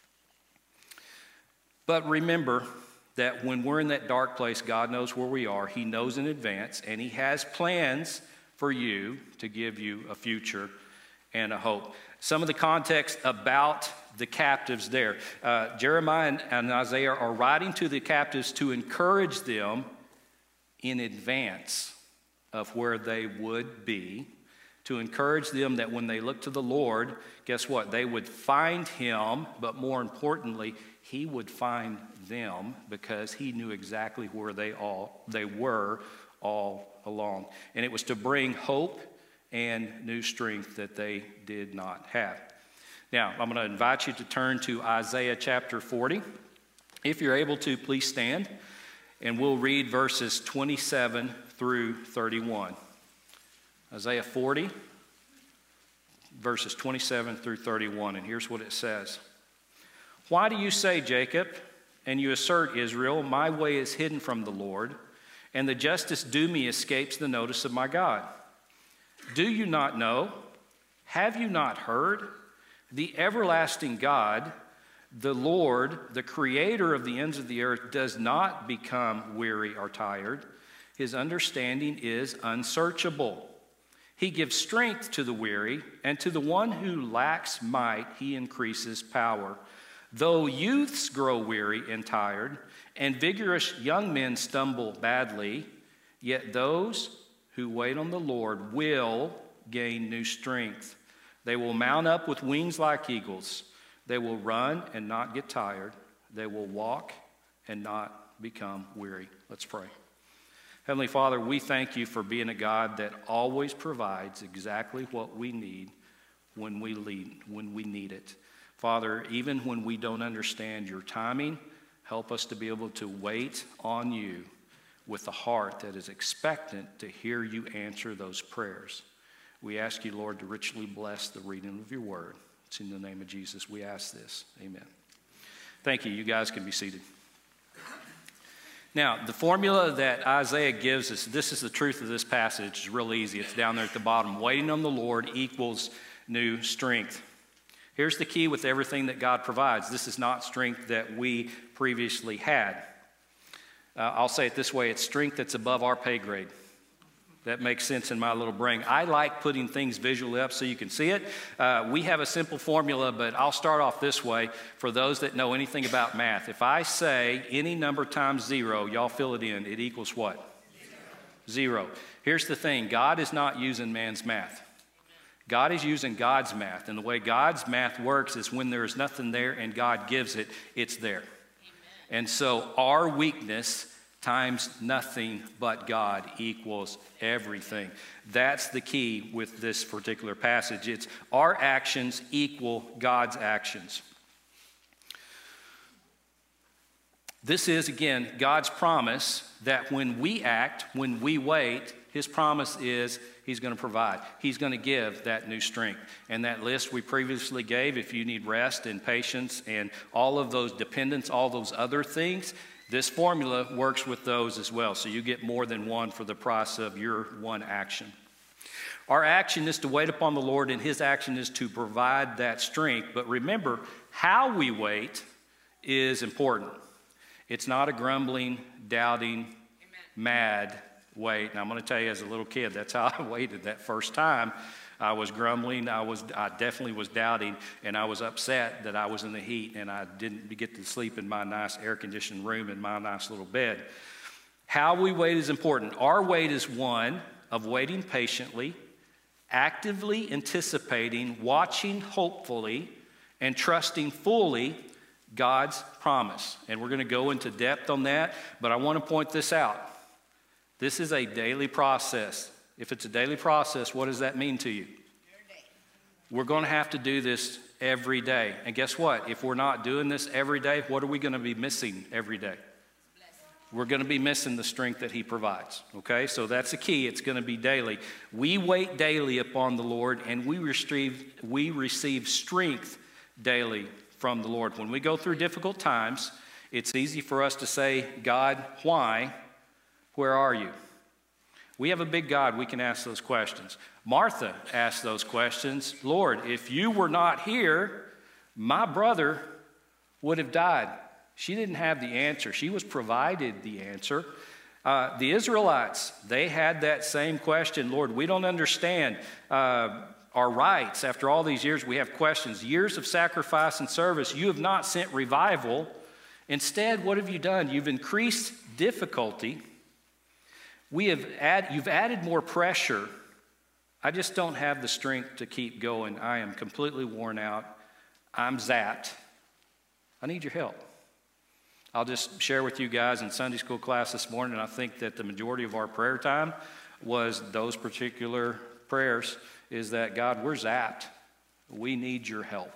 But remember that when we're in that dark place, God knows where we are. He knows in advance, and He has plans for you to give you a future and a hope. Some of the context about the captives there. Jeremiah and Isaiah are writing to the captives to encourage them in advance of where they would be, to encourage them that when they look to the Lord, guess what? They would find Him, but more importantly, He would find them because He knew exactly where they were all along. And it was to bring hope and new strength that they did not have. Now, I'm going to invite you to turn to Isaiah chapter 40. If you're able to, please stand, and we'll read verses 27 through 31. Isaiah 40, verses 27 through 31, and here's what it says. Why do you say, Jacob, and you assert, Israel, my way is hidden from the Lord, and the justice due me escapes the notice of my God? Do you not know? Have you not heard? The everlasting God, the Lord, the creator of the ends of the earth, does not become weary or tired. His understanding is unsearchable. He gives strength to the weary, and to the one who lacks might, He increases power. Though youths grow weary and tired, and vigorous young men stumble badly, yet those who wait on the Lord will gain new strength. They will mount up with wings like eagles. They will run and not get tired. They will walk and not become weary. Let's pray. Heavenly Father, we thank You for being a God that always provides exactly what we need when we need it. Father, even when we don't understand Your timing, help us to be able to wait on You with a heart that is expectant to hear You answer those prayers. We ask You, Lord, to richly bless the reading of Your word. It's in the name of Jesus we ask this. Amen. Thank you. You guys can be seated. Now, the formula that Isaiah gives us, this is the truth of this passage. It's real easy. It's down there at the bottom. Waiting on the Lord equals new strength. Here's the key with everything that God provides. This is not strength that we previously had. I'll say it this way. It's strength that's above our pay grade. That makes sense in my little brain. I like putting things visually up so you can see it. We have a simple formula, but I'll start off this way for those that know anything about math. If I say any number times 0, y'all fill it in, it equals what? 0. Here's the thing. God is not using man's math. God is using God's math. And the way God's math works is when there is nothing there and God gives it, it's there. And so our weakness times nothing but God equals everything. That's the key with this particular passage. It's our actions equal God's actions. This is, again, God's promise that when we act, when we wait, His promise is He's going to provide. He's going to give that new strength. And that list we previously gave, if you need rest and patience and all of those dependence, all those other things, this formula works with those as well. So you get more than one for the price of your one action. Our action is to wait upon the Lord, and His action is to provide that strength. But remember, how we wait is important. It's not a grumbling, doubting, mad wait. And I'm going to tell you, as a little kid, that's how I waited that first time. I was grumbling, I definitely was doubting, and I was upset that I was in the heat and I didn't get to sleep in my nice air-conditioned room in my nice little bed. How we wait is important. Our wait is one of waiting patiently, actively anticipating, watching hopefully, and trusting fully God's promise. And we're going to go into depth on that, but I want to point this out. This is a daily process. If it's a daily process, what does that mean to you? We're going to have to do this every day. And guess what? If we're not doing this every day, what are we going to be missing every day? We're going to be missing the strength that he provides, okay? So that's the key. It's going to be daily. We wait daily upon the Lord, and we receive strength daily from the Lord. When we go through difficult times, it's easy for us to say, God, why? Where are you? We have a big God. We can ask those questions. Martha asked those questions. Lord, if you were not here, my brother would have died. She didn't have the answer. She was provided the answer. The Israelites, they had that same question. Lord, we don't understand our rights. After all these years, we have questions. Years of sacrifice and service. You have not sent revival. Instead, what have you done? You've increased difficulty. You've added more pressure. I just don't have the strength to keep going. I am completely worn out. I'm zapped. I need your help. I'll just share with you guys in Sunday school class this morning, I think that the majority of our prayer time was those particular prayers, is that, God, we're zapped. We need your help.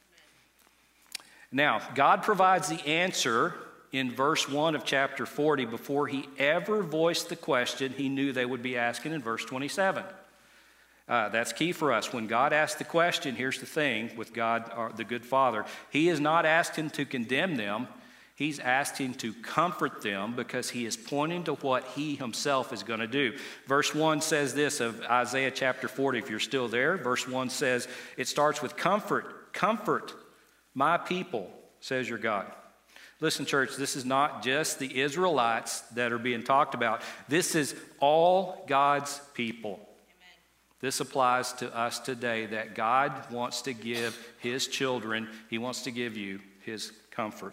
Now, God provides the answer in verse 1 of chapter 40 before he ever voiced the question he knew they would be asking in verse 27. That's key for us. When God asks the question, here's the thing with God, the good Father. He is not asking to condemn them. He's asking to comfort them because he is pointing to what he himself is going to do. Verse 1 says this of Isaiah chapter 40, if you're still there. Verse 1 says, it starts with comfort. Comfort my people, says your God. Listen, church, this is not just the Israelites that are being talked about. This is all God's people. Amen. This applies to us today, that God wants to give his children, he wants to give you his comfort.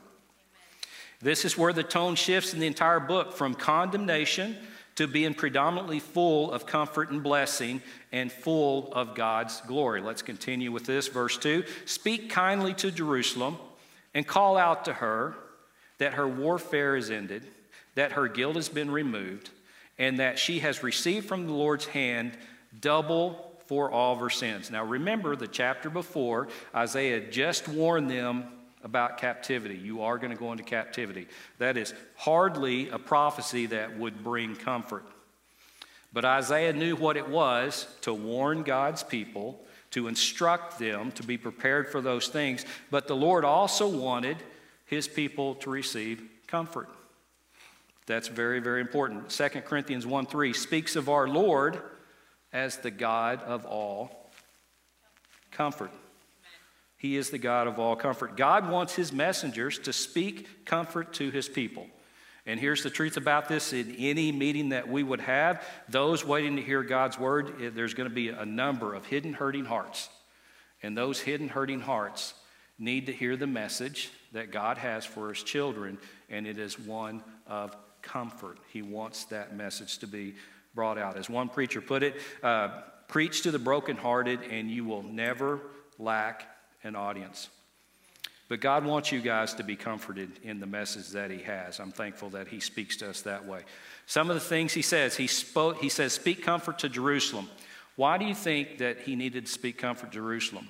This is where the tone shifts in the entire book, from condemnation to being predominantly full of comfort and blessing and full of God's glory. Let's continue with this. Verse 2, speak kindly to Jerusalem and call out to her that her warfare is ended, that her guilt has been removed, and that she has received from the Lord's hand double for all of her sins. Now remember, the chapter before, Isaiah just warned them about captivity. You are going to go into captivity. That is hardly a prophecy that would bring comfort. But Isaiah knew what it was to warn God's people, to instruct them to be prepared for those things. But the Lord also wanted his people to receive comfort. That's very, very important. 2 Corinthians 1:3 speaks of our Lord as the God of all comfort. He is the God of all comfort. God wants his messengers to speak comfort to his people. And here's the truth about this. In any meeting that we would have, those waiting to hear God's word, there's going to be a number of hidden hurting hearts. And those hidden hurting hearts need to hear the message that God has for his children, and it is one of comfort. He wants that message to be brought out. As one preacher put it, preach to the brokenhearted and you will never lack an audience. But God wants you guys to be comforted in the message that he has. I'm thankful that he speaks to us that way. Some of the things he says, he says, speak comfort to Jerusalem. Why do you think that he needed to speak comfort to Jerusalem?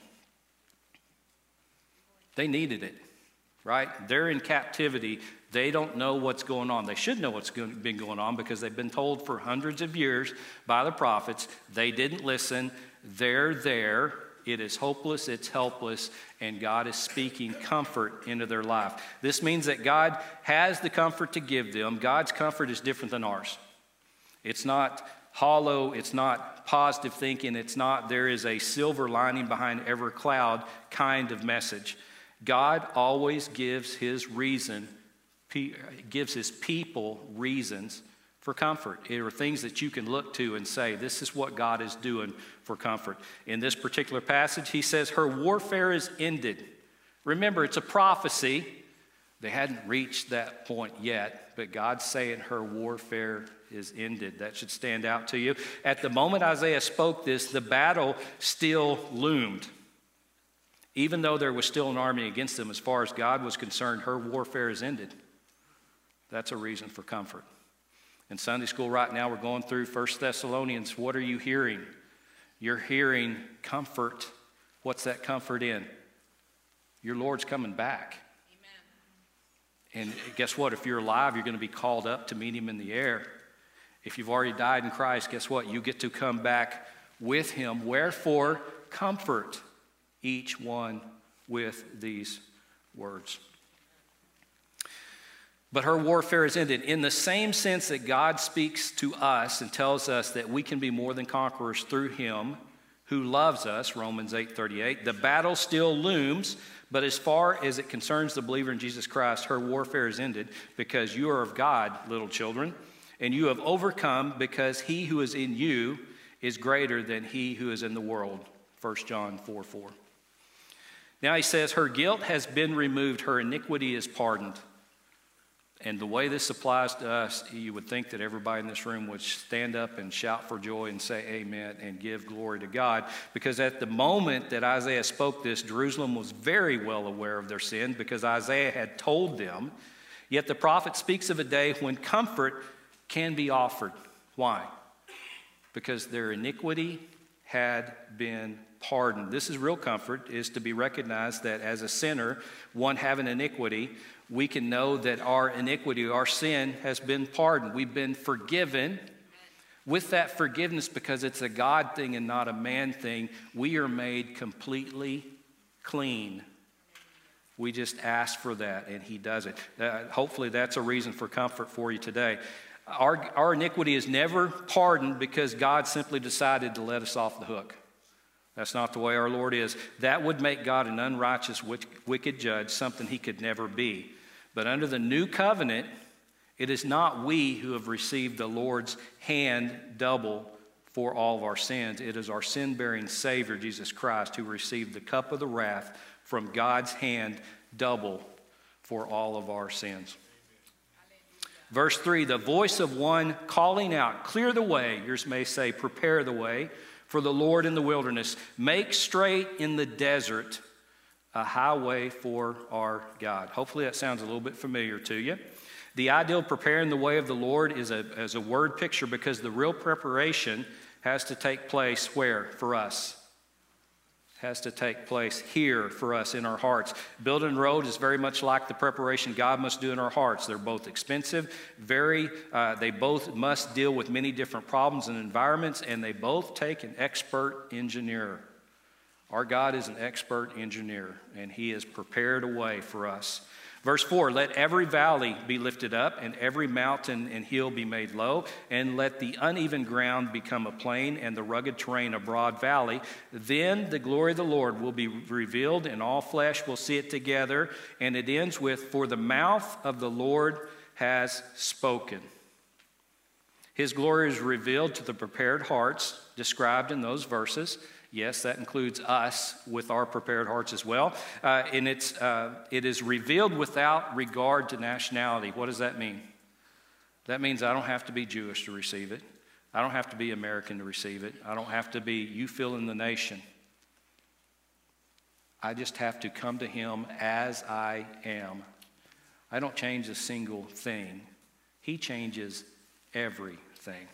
They needed it, right? They're in captivity. They don't know what's going on. They should know what's been going on because they've been told for hundreds of years by the prophets. They didn't listen. They're there. It is hopeless, it's helpless, and God is speaking comfort into their life. This means that God has the comfort to give them. God's comfort is different than ours. It's not hollow, it's not positive thinking, it's not there is a silver lining behind every cloud kind of message. God always gives his people reasons for comfort. It are things that you can look to and say, this is what God is doing for comfort. In this particular passage, he says, her warfare is ended. Remember, it's a prophecy. They hadn't reached that point yet, but God's saying her warfare is ended. That should stand out to you. At the moment Isaiah spoke this, the battle still loomed. Even though there was still an army against them, as far as God was concerned, her warfare is ended. That's a reason for comfort. In Sunday school right now, we're going through 1 Thessalonians. What are you hearing? You're hearing comfort. What's that comfort in? Your Lord's coming back. Amen. And guess what? If you're alive, you're going to be called up to meet him in the air. If you've already died in Christ, guess what? You get to come back with him. Wherefore, comfort each one with these words. But her warfare is ended in the same sense that God speaks to us and tells us that we can be more than conquerors through him who loves us, Romans 8:38. The battle still looms, but as far as it concerns the believer in Jesus Christ, her warfare is ended because you are of God, little children, and you have overcome because he who is in you is greater than he who is in the world, 1 John 4:4. Now he says, her guilt has been removed, her iniquity is pardoned. And the way this applies to us, you would think that everybody in this room would stand up and shout for joy and say amen and give glory to God. Because at the moment that Isaiah spoke this, Jerusalem was very well aware of their sin because Isaiah had told them. Yet the prophet speaks of a day when comfort can be offered. Why? Because their iniquity had been pardoned. This is real comfort, is to be recognized that as a sinner, one having iniquity, we can know that our iniquity, our sin has been pardoned. We've been forgiven. With that forgiveness, because it's a God thing and not a man thing, we are made completely clean. We just ask for that, and he does it. Hopefully that's a reason for comfort for you today. Our iniquity is never pardoned because God simply decided to let us off the hook. That's not the way our Lord is. That would make God an unrighteous, wicked judge, something he could never be. But under the new covenant, it is not we who have received the Lord's hand double for all of our sins. It is our sin-bearing Savior, Jesus Christ, who received the cup of the wrath from God's hand double for all of our sins. Verse 3, the voice of one calling out, clear the way. Yours may say, prepare the way for the Lord in the wilderness. Make straight in the desert a highway for our God. Hopefully that sounds a little bit familiar to you. The idea of preparing the way of the Lord is a word picture because the real preparation has to take place where for us? Has to take place here for us in our hearts. Building a road is very much like the preparation God must do in our hearts. They're both expensive, they both must deal with many different problems and environments, and they both take an expert engineer. Our God is an expert engineer, and he has prepared a way for us. Verse 4, let every valley be lifted up, and every mountain and hill be made low, and let the uneven ground become a plain, and the rugged terrain a broad valley. Then the glory of the Lord will be revealed, and all flesh will see it together. And it ends with, for the mouth of the Lord has spoken. His glory is revealed to the prepared hearts described in those verses. Yes, that includes us with our prepared hearts as well. And it is revealed without regard to nationality. What does that mean? That means I don't have to be Jewish to receive it. I don't have to be American to receive it. I don't have to be you fill in the nation. I just have to come to him as I am. I don't change a single thing. He changes everything.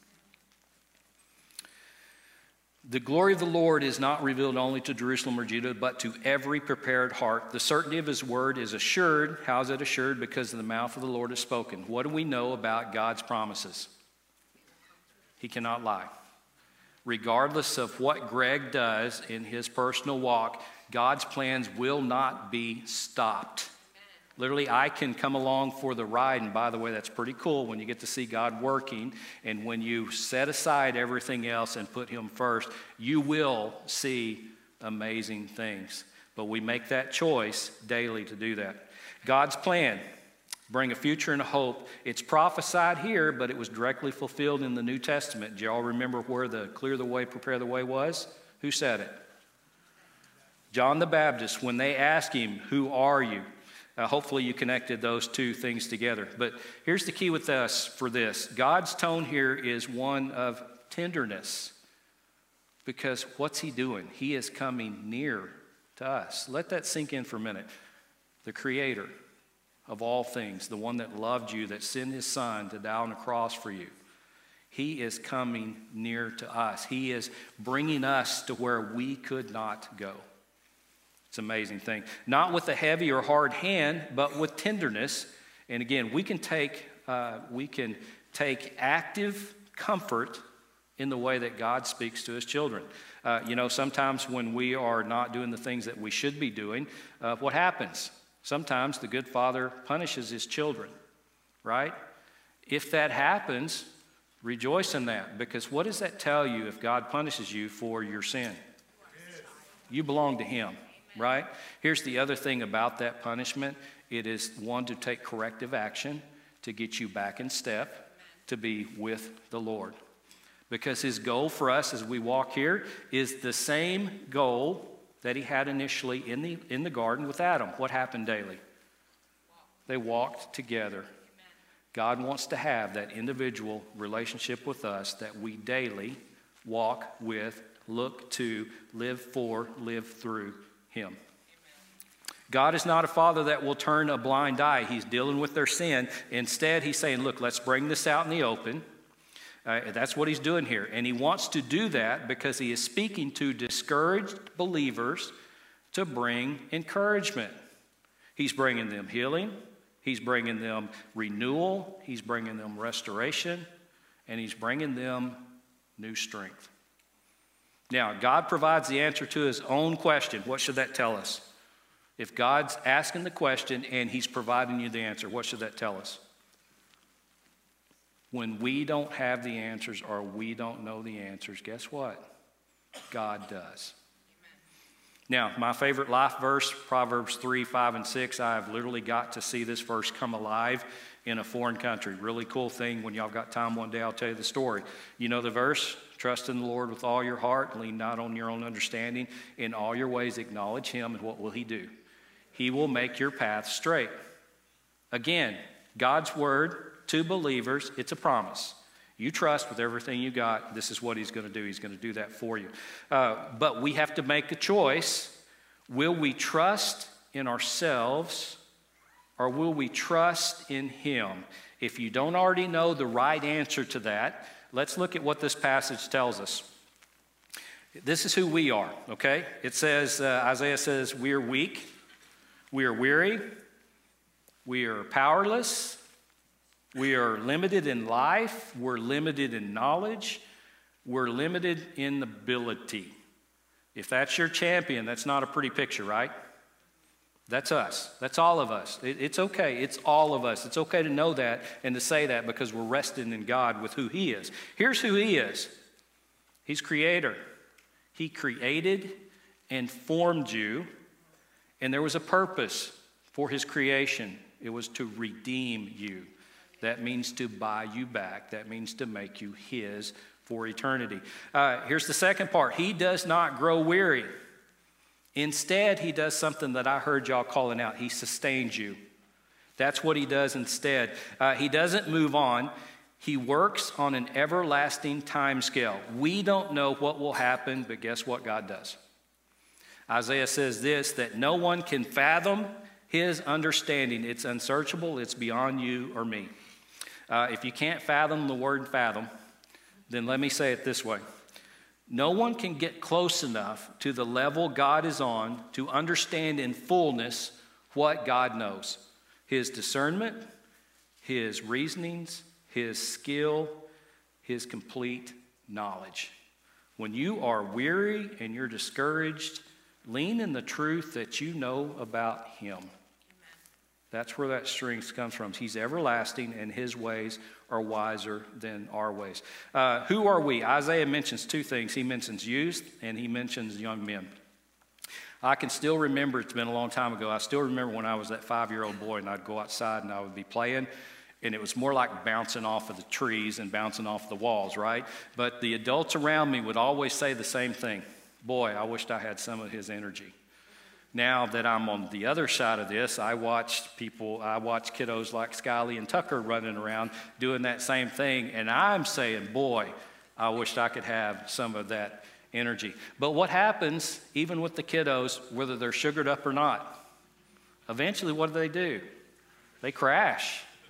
The glory of the Lord is not revealed only to Jerusalem or Judah, but to every prepared heart. The certainty of his word is assured. How is it assured? Because the mouth of the Lord has spoken. What do we know about God's promises? He cannot lie. Regardless of what Greg does in his personal walk, God's plans will not be stopped. Literally, I can come along for the ride, and by the way, that's pretty cool when you get to see God working, and when you set aside everything else and put him first, you will see amazing things. But we make that choice daily to do that. God's plan, bring a future and a hope. It's prophesied here, but it was directly fulfilled in the New Testament. Do y'all remember where the clear the way, prepare the way was? Who said it? John the Baptist. When they asked him, who are you? Hopefully you connected those two things together. But here's the key with us for this. God's tone here is one of tenderness. Because what's he doing? He is coming near to us. Let that sink in for a minute. The creator of all things, the one that loved you, that sent his son to die on the cross for you. He is coming near to us. He is bringing us to where we could not go. It's an amazing thing. Not with a heavy or hard hand, but with tenderness. And again, we can take active comfort in the way that God speaks to his children. Sometimes when we are not doing the things that we should be doing, what happens? Sometimes the good father punishes his children, right? If that happens, rejoice in that, because what does that tell you if God punishes you for your sin? You belong to him, right? Here's the other thing about that punishment. It is one to take corrective action to get you back in step to be with the Lord. Because his goal for us as we walk here is the same goal that he had initially in the garden with Adam. What happened daily? They walked together. God wants to have that individual relationship with us that we daily walk with, look to, live for, live through him. God is not a father that will turn a blind eye. He's dealing with their sin. Instead, he's saying, look, let's bring this out in the open. That's what he's doing here. And he wants to do that because he is speaking to discouraged believers to bring encouragement. He's bringing them healing. He's bringing them renewal. He's bringing them restoration. And he's bringing them new strength. Now, God provides the answer to his own question. What should that tell us? If God's asking the question and he's providing you the answer, what should that tell us? When we don't have the answers or we don't know the answers, guess what? God does. Now, my favorite life verse, Proverbs 3, 5, and 6, I've literally got to see this verse come alive in a foreign country. Really cool thing. When y'all got time one day, I'll tell you the story. You know the verse? Trust in the Lord with all your heart. Lean not on your own understanding. In all your ways acknowledge him, and what will he do? He will make your path straight. Again, God's word to believers, it's a promise. You trust with everything you got, this is what he's going to do. He's going to do that for you. But we have to make a choice. Will we trust in ourselves or will we trust in him? If you don't already know the right answer to that, let's look at what this passage tells us. This is who we are, okay? It says, Isaiah says, we are weak, we are weary, we are powerless, we are limited in life, we're limited in knowledge, we're limited in ability. If that's your champion, that's not a pretty picture, right? That's us. That's all of us. It's okay. It's all of us. It's okay to know that and to say that because we're resting in God with who he is. Here's who he is. He's creator. He created and formed you, and there was a purpose for his creation. It was to redeem you. That means to buy you back. That means to make you his for eternity. Here's the second part. He does not grow weary. Instead, he does something that I heard y'all calling out. He sustains you. That's what he does instead. He doesn't move on. He works on an everlasting time scale. We don't know what will happen, but guess what God does? Isaiah says this, that no one can fathom his understanding. It's unsearchable. It's beyond you or me. If you can't fathom the word fathom, then let me say it this way. No one can get close enough to the level God is on to understand in fullness what God knows. His discernment, his reasonings, his skill, his complete knowledge. When you are weary and you're discouraged, lean in the truth that you know about him. That's where that strength comes from. He's everlasting, and his ways are wiser than our ways. Who are we? Isaiah mentions two things. He mentions youth, and he mentions young men. I can still remember, it's been a long time ago, I still remember when I was that 5-year-old boy, and I'd go outside and I would be playing, and it was more like bouncing off of the trees and bouncing off the walls, right? But the adults around me would always say the same thing. Boy, I wished I had some of his energy. Now that I'm on the other side of this, I watch kiddos like Skyly and Tucker running around doing that same thing, and I'm saying, boy, I wished I could have some of that energy. But what happens, even with the kiddos, whether they're sugared up or not, eventually what do? They crash.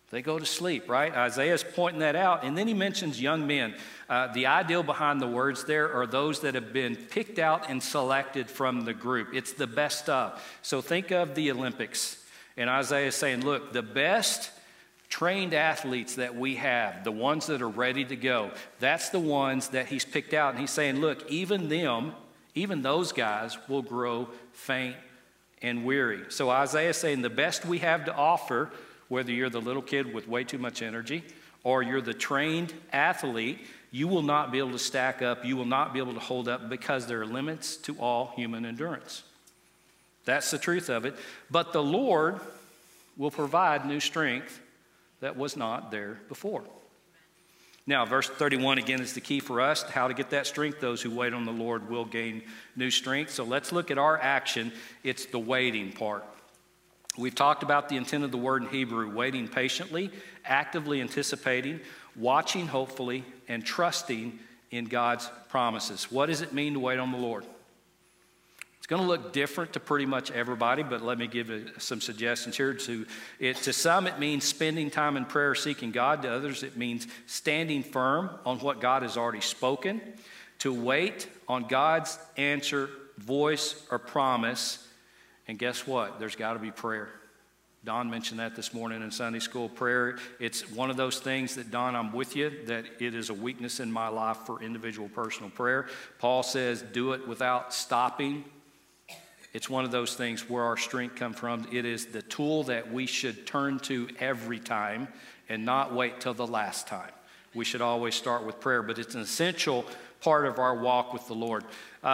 They go to sleep, right? Isaiah's pointing that out. And then he mentions young men. The ideal behind the words there are those that have been picked out and selected from the group. It's the best of. So think of the Olympics. And Isaiah is saying, look, the best trained athletes that we have, the ones that are ready to go, that's the ones that he's picked out. And he's saying, look, even them, even those guys will grow faint and weary. So Isaiah is saying the best we have to offer, whether you're the little kid with way too much energy or you're the trained athlete, you will not be able to stack up. You will not be able to hold up because there are limits to all human endurance. That's the truth of it. But the Lord will provide new strength that was not there before. Now, verse 31 again is the key for us, how to get that strength. Those who wait on the Lord will gain new strength. So let's look at our action. It's the waiting part. We've talked about the intent of the word in Hebrew, waiting patiently, actively anticipating, watching hopefully, and trusting in God's promises. What does it mean to wait on the Lord? It's going to look different to pretty much everybody, but let me give some suggestions here. To some, it means spending time in prayer seeking God. To others, it means standing firm on what God has already spoken. To wait on God's answer, voice, or promise. And guess what? There's got to be prayer. Don mentioned that this morning in Sunday school. Prayer, it's one of those things that, Don, I'm with you, that it is a weakness in my life for individual personal prayer. Paul says, do it without stopping. It's one of those things where our strength comes from. It is the tool that we should turn to every time and not wait till the last time. We should always start with prayer, but it's an essential part of our walk with the Lord.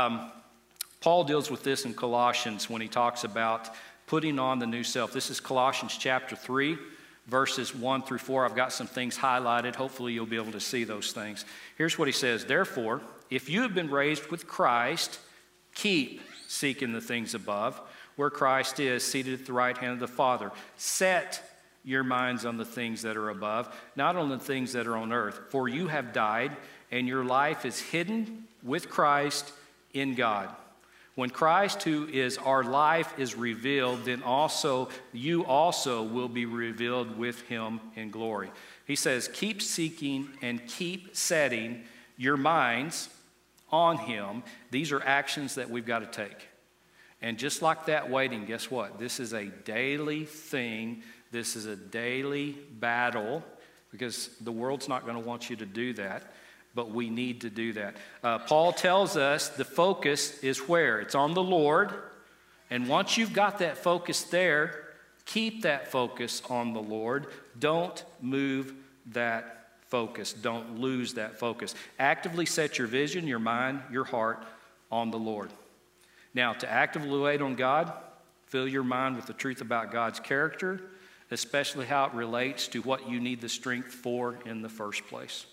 Paul deals with this in Colossians when he talks about putting on the new self. This is Colossians chapter 3, verses 1 through 4. I've got some things highlighted. Hopefully you'll be able to see those things. Here's what he says. Therefore, if you have been raised with Christ, keep seeking the things above, where Christ is, seated at the right hand of the Father. Set your minds on the things that are above, not on the things that are on earth. For you have died, and your life is hidden with Christ in God. When Christ, who is our life, is revealed, then also you also will be revealed with him in glory. He says, keep seeking and keep setting your minds on him. These are actions that we've got to take. And just like that waiting, guess what? This is a daily thing. This is a daily battle because the world's not going to want you to do that, but we need to do that. Paul tells us the focus is where? It's on the Lord. And once you've got that focus there, keep that focus on the Lord. Don't move that focus. Don't lose that focus. Actively set your vision, your mind, your heart on the Lord. Now, to actively wait on God, fill your mind with the truth about God's character, especially how it relates to what you need the strength for in the first place.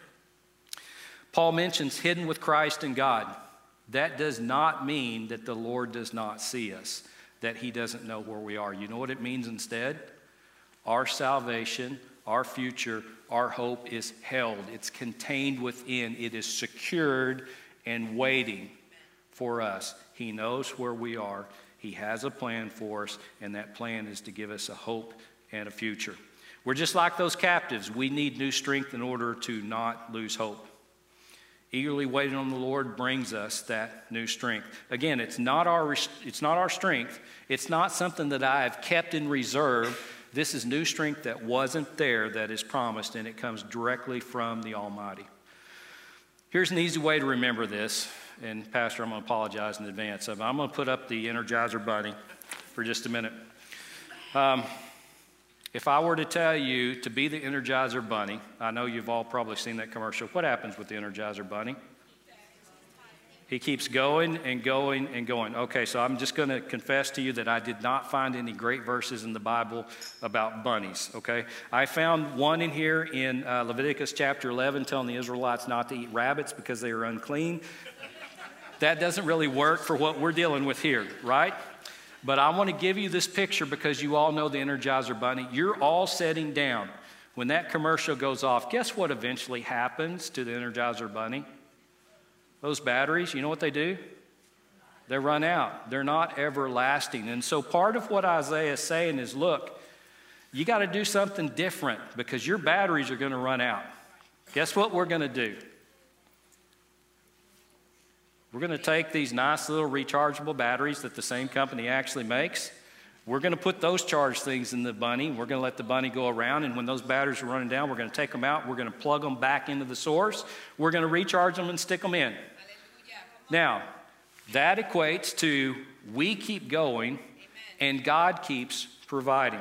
Paul mentions hidden with Christ in God. That does not mean that the Lord does not see us, that he doesn't know where we are. You know what it means instead? Our salvation, our future, our hope is held. It's contained within. It is secured and waiting for us. He knows where we are. He has a plan for us, and that plan is to give us a hope and a future. We're just like those captives. We need new strength in order to not lose hope. Eagerly waiting on the Lord brings us that new strength. Again, it's not our strength. It's not something that I have kept in reserve. This is new strength that wasn't there that is promised, and it comes directly from the Almighty. Here's an easy way to remember this. And Pastor, I'm going to apologize in advance. I'm going to put up the Energizer Bunny for just a minute. If I were to tell you to be the Energizer Bunny, I know you've all probably seen that commercial. What happens with the Energizer Bunny? He keeps going and going and going. Okay, so I'm just going to confess to you that I did not find any great verses in the Bible about bunnies, okay? I found one in here in Leviticus chapter 11 telling the Israelites not to eat rabbits because they are unclean. That doesn't really work for what we're dealing with here, right? But I want to give you this picture because you all know the Energizer Bunny. You're all sitting down. When that commercial goes off, guess what eventually happens to the Energizer Bunny? Those batteries, you know what they do? They run out. They're not everlasting. And so part of what Isaiah is saying is, look, You got to do something different because your batteries are going to run out. Guess what we're going to do? We're going to take these nice little rechargeable batteries that the same company actually makes. We're going to put those charged things in the bunny. We're going to let the bunny go around, and when those batteries are running down, we're going to take them out. We're going to plug them back into the source. We're going to recharge them and stick them in. Now, that equates to we keep going, and God keeps providing.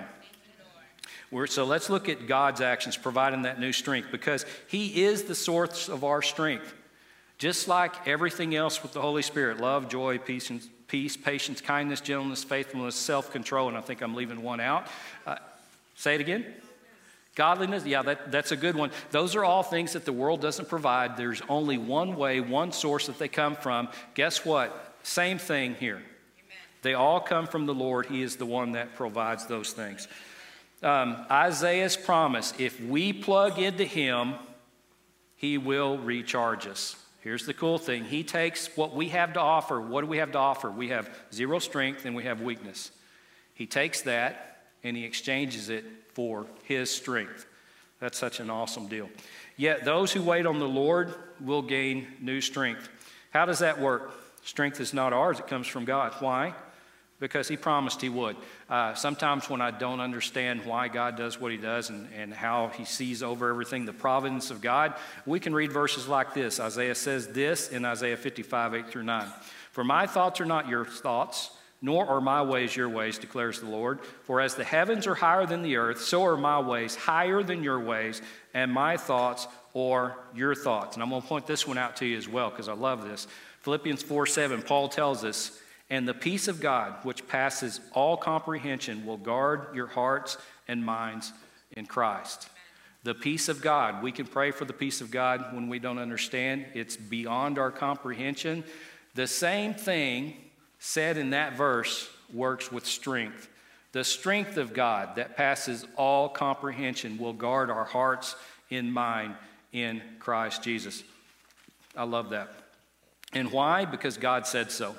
So let's look at God's actions providing that new strength, because he is the source of our strength. Just like everything else with the Holy Spirit, love, joy, peace, patience, kindness, gentleness, faithfulness, self-control, and I think I'm leaving one out. Say it again. Godliness, yeah, that's a good one. Those are all things that the world doesn't provide. There's only one way, one source that they come from. Guess what? Same thing here. Amen. They all come from the Lord. He is the one that provides those things. Isaiah's promise, if we plug into him, he will recharge us. Here's the cool thing. He takes what we have to offer. What do we have to offer? We have zero strength and we have weakness. He takes that and he exchanges it for his strength. That's such an awesome deal. Yet those who wait on the Lord will gain new strength. How does that work? Strength is not ours. It comes from God. Why? Because he promised he would. Sometimes when I don't understand why God does what he does and how he sees over everything, the providence of God, we can read verses like this. Isaiah says this in Isaiah 55, 8 through 9. For my thoughts are not your thoughts, nor are my ways your ways, declares the Lord. For as the heavens are higher than the earth, so are my ways higher than your ways, and my thoughts are your thoughts. And I'm going to point this one out to you as well because I love this. Philippians 4:7, Paul tells us, and the peace of God, which passes all comprehension, will guard your hearts and minds in Christ. The peace of God. We can pray for the peace of God when we don't understand. It's beyond our comprehension. The same thing said in that verse works with strength. The strength of God that passes all comprehension will guard our hearts and mind in Christ Jesus. I love that. And why? Because God said so.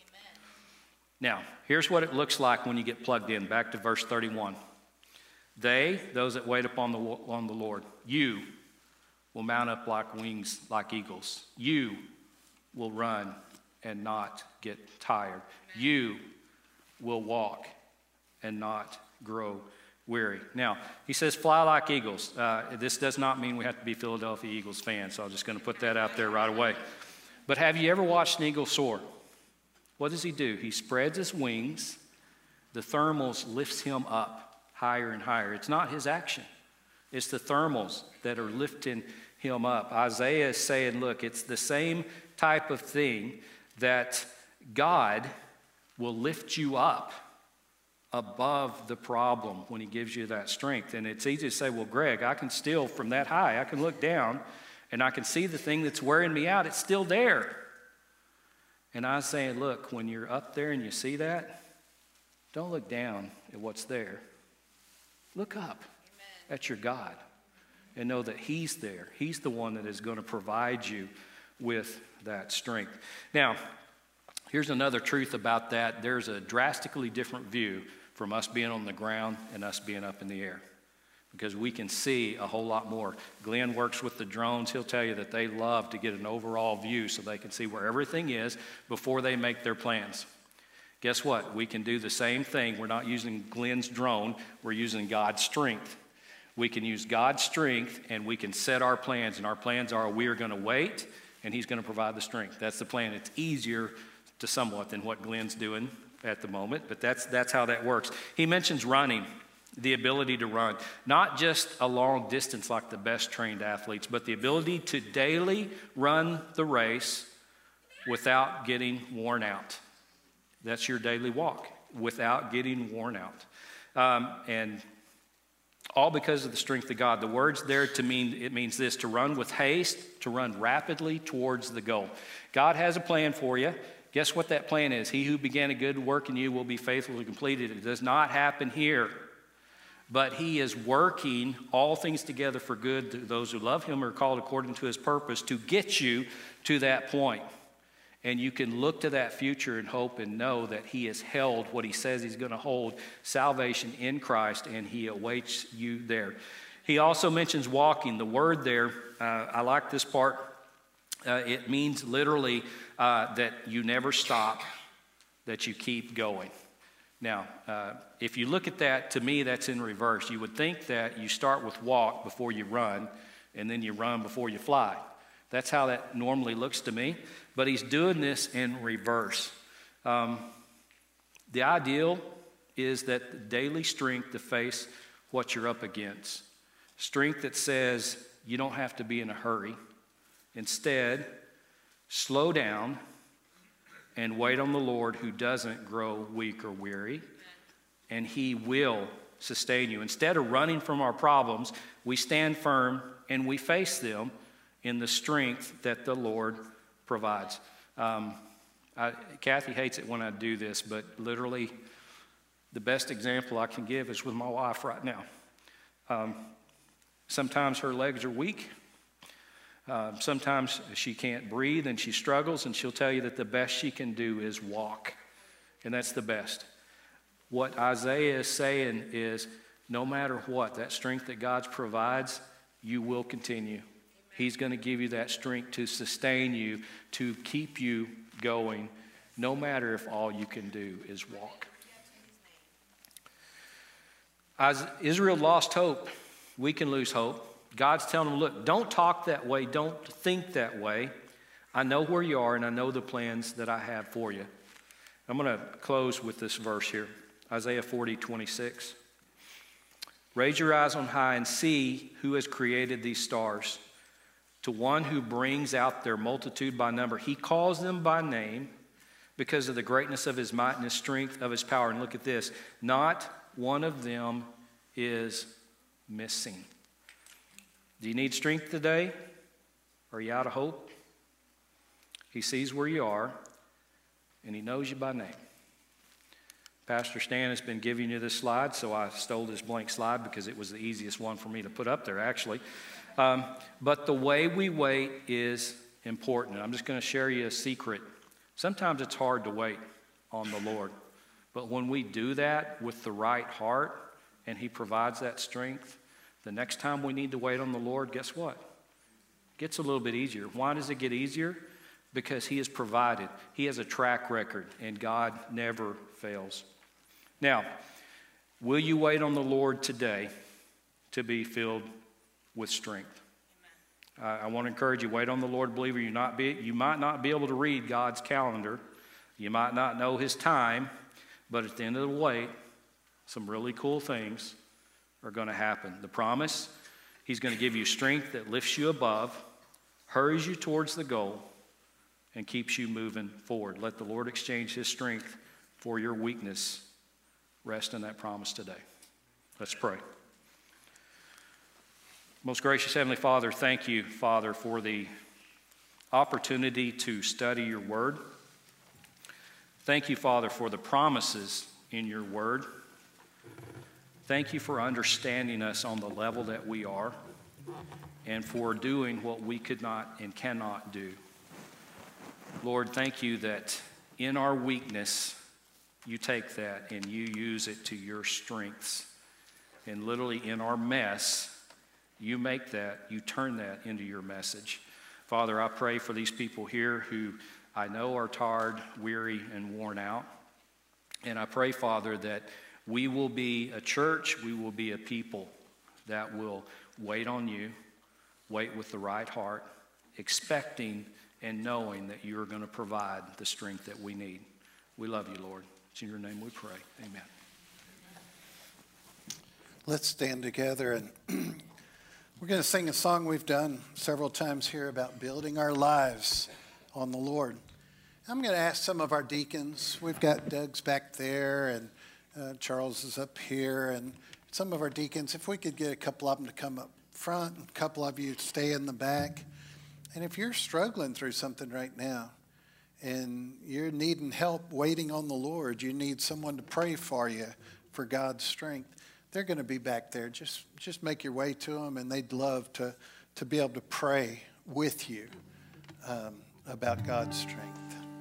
Now, here's what it looks like when you get plugged in. Back to verse 31. Those that wait upon the Lord, you will mount up like wings like eagles. You will run and not get tired. You will walk and not grow weary. Now, he says fly like eagles. This does not mean we have to be Philadelphia Eagles fans, so I'm just going to put that out there right away. But have you ever watched an eagle soar? What does he do? He spreads his wings. The thermals lifts him up higher and higher. It's not his action. It's the thermals that are lifting him up. Isaiah is saying, look, it's the same type of thing that God will lift you up above the problem when he gives you that strength. And it's easy to say, well, Greg, I can still, from that high, I can look down and I can see the thing that's wearing me out. It's still there. And I was saying, look, when you're up there and you see that, don't look down at what's there. Look up at your God and know that he's there. He's the one that is going to provide you with that strength. Now, here's another truth about that. There's a drastically different view from us being on the ground and us being up in the air, because we can see a whole lot more. Glenn works with the drones. He'll tell you that they love to get an overall view so they can see where everything is before they make their plans. Guess what? We can do the same thing. We're not using Glenn's drone. We're using God's strength. We can use God's strength and we can set our plans. And our plans are we are going to wait and he's going to provide the strength. That's the plan. It's easier to somewhat than what Glenn's doing at the moment, but that's how that works. He mentions running. The ability to run, not just a long distance like the best trained athletes, but the ability to daily run the race without getting worn out. That's your daily walk, without getting worn out. And all because of the strength of God. The words there it means this, to run with haste, to run rapidly towards the goal. God has a plan for you. Guess what that plan is? He who began a good work in you will be faithful to complete it. It does not happen here. But he is working all things together for good to those who love him or are called according to his purpose to get you to that point. And you can look to that future and hope and know that he has held what he says he's going to hold, salvation in Christ, and he awaits you there. He also mentions walking. The word there, I like this part. It means literally that you never stop, that you keep going. Now, if you look at that, to me, that's in reverse. You would think that you start with walk before you run, and then you run before you fly. That's how that normally looks to me. But he's doing this in reverse. The ideal is that the daily strength to face what you're up against. Strength that says you don't have to be in a hurry. Instead, slow down and wait on the Lord, who doesn't grow weak or weary, and he will sustain you. Instead of running from our problems, we stand firm and we face them in the strength that the Lord provides. Kathy hates it when I do this, but literally the best example I can give is with my wife right now. Sometimes her legs are weak. Sometimes she can't breathe and she struggles, and she'll tell you that the best she can do is walk. And that's the best. What Isaiah is saying is, no matter what, that strength that God provides, you will continue. He's going to give you that strength to sustain you, to keep you going, no matter if all you can do is walk. As Israel lost hope, we can lose hope. God's telling them, look, don't talk that way, don't think that way. I know where you are, and I know the plans that I have for you. I'm going to close with this verse here, Isaiah 40:26. Raise your eyes on high and see who has created these stars. To one who brings out their multitude by number. He calls them by name because of the greatness of his might and the strength of his power. And look at this. Not one of them is missing. Do you need strength today? Are you out of hope? He sees where you are, and he knows you by name. Pastor Stan has been giving you this slide, so I stole this blank slide because it was the easiest one for me to put up there, actually. But the way we wait is important. I'm just going to share you a secret. Sometimes it's hard to wait on the Lord. But when we do that with the right heart, and he provides that strength, the next time we need to wait on the Lord, guess what? It gets a little bit easier. Why does it get easier? Because he has provided. He has a track record, and God never fails. Now, will you wait on the Lord today to be filled with strength? I want to encourage you, wait on the Lord, believer. You might not be able to read God's calendar. You might not know his time, but at the end of the wait, some really cool things are going to happen. The promise, he's going to give you strength that lifts you above, hurries you towards the goal, and keeps you moving forward. Let the Lord exchange his strength for your weakness. Rest in that promise today. Let's pray. Most gracious Heavenly Father, thank you, Father, for the opportunity to study your word. Thank you, Father, for the promises in your word. Thank you for understanding us on the level that we are, and for doing what we could not and cannot do. Lord, thank you that in our weakness, you take that and you use it to your strengths. And literally in our mess, you make that, you turn that into your message. Father, I pray for these people here who I know are tired, weary, and worn out. And I pray, Father, that we will be a church, we will be a people that will wait on you, wait with the right heart, expecting and knowing that you are going to provide the strength that we need. We love you, Lord. It's in your name we pray. Amen. Let's stand together, and we're going to sing a song we've done several times here about building our lives on the Lord. I'm going to ask some of our deacons. We've got Doug's back there, and Charles is up here, and some of our deacons, if we could get a couple of them to come up front, and a couple of you stay in the back. And if you're struggling through something right now, and you're needing help waiting on the Lord, you need someone to pray for you for God's strength, they're going to be back there. Just make your way to them, and they'd love to be able to pray with you about God's strength.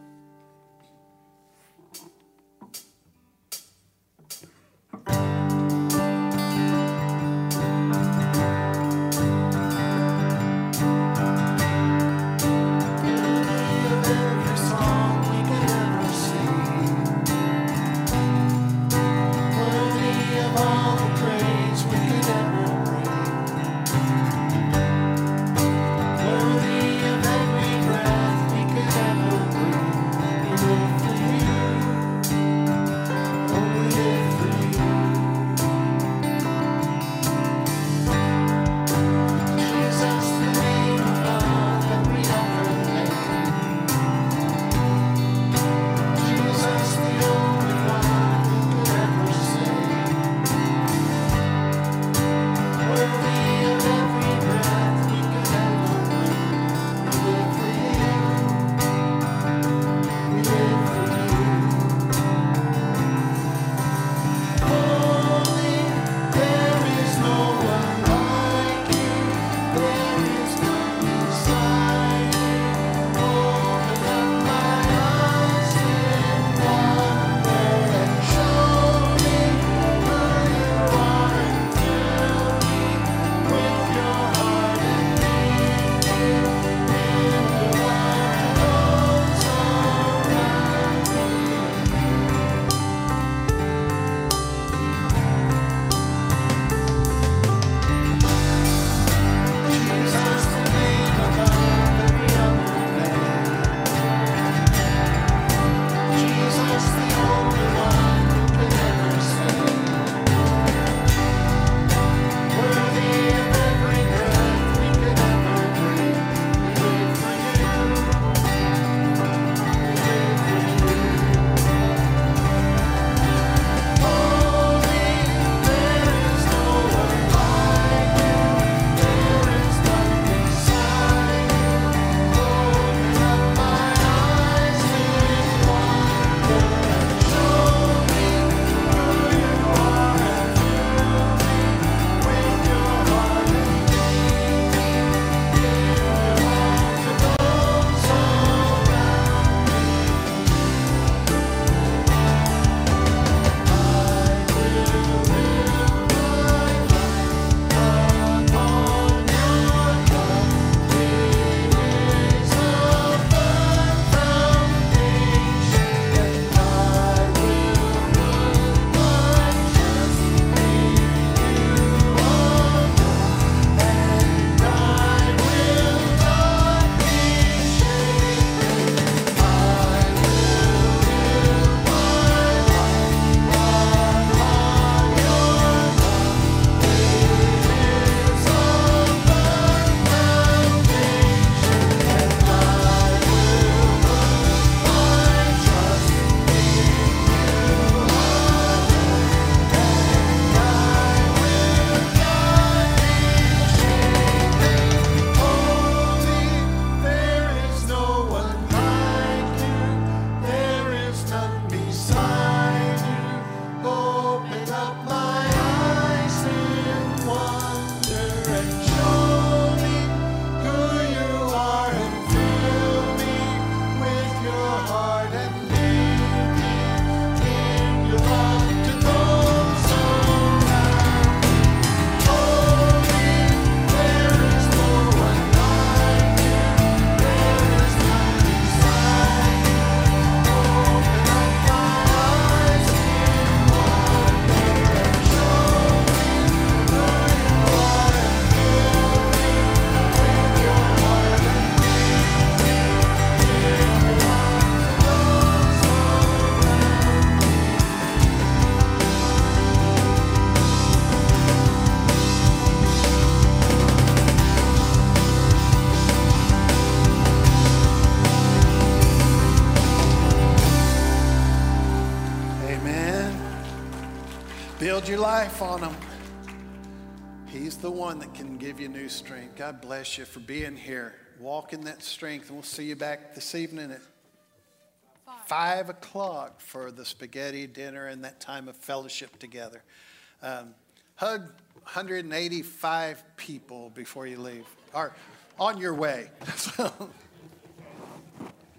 Build your life on him. He's the one that can give you new strength. God bless you for being here. Walk in that strength, and we'll see you back this evening at 5 o'clock for the spaghetti dinner and that time of fellowship together. Hug 185 people before you leave, or on your way.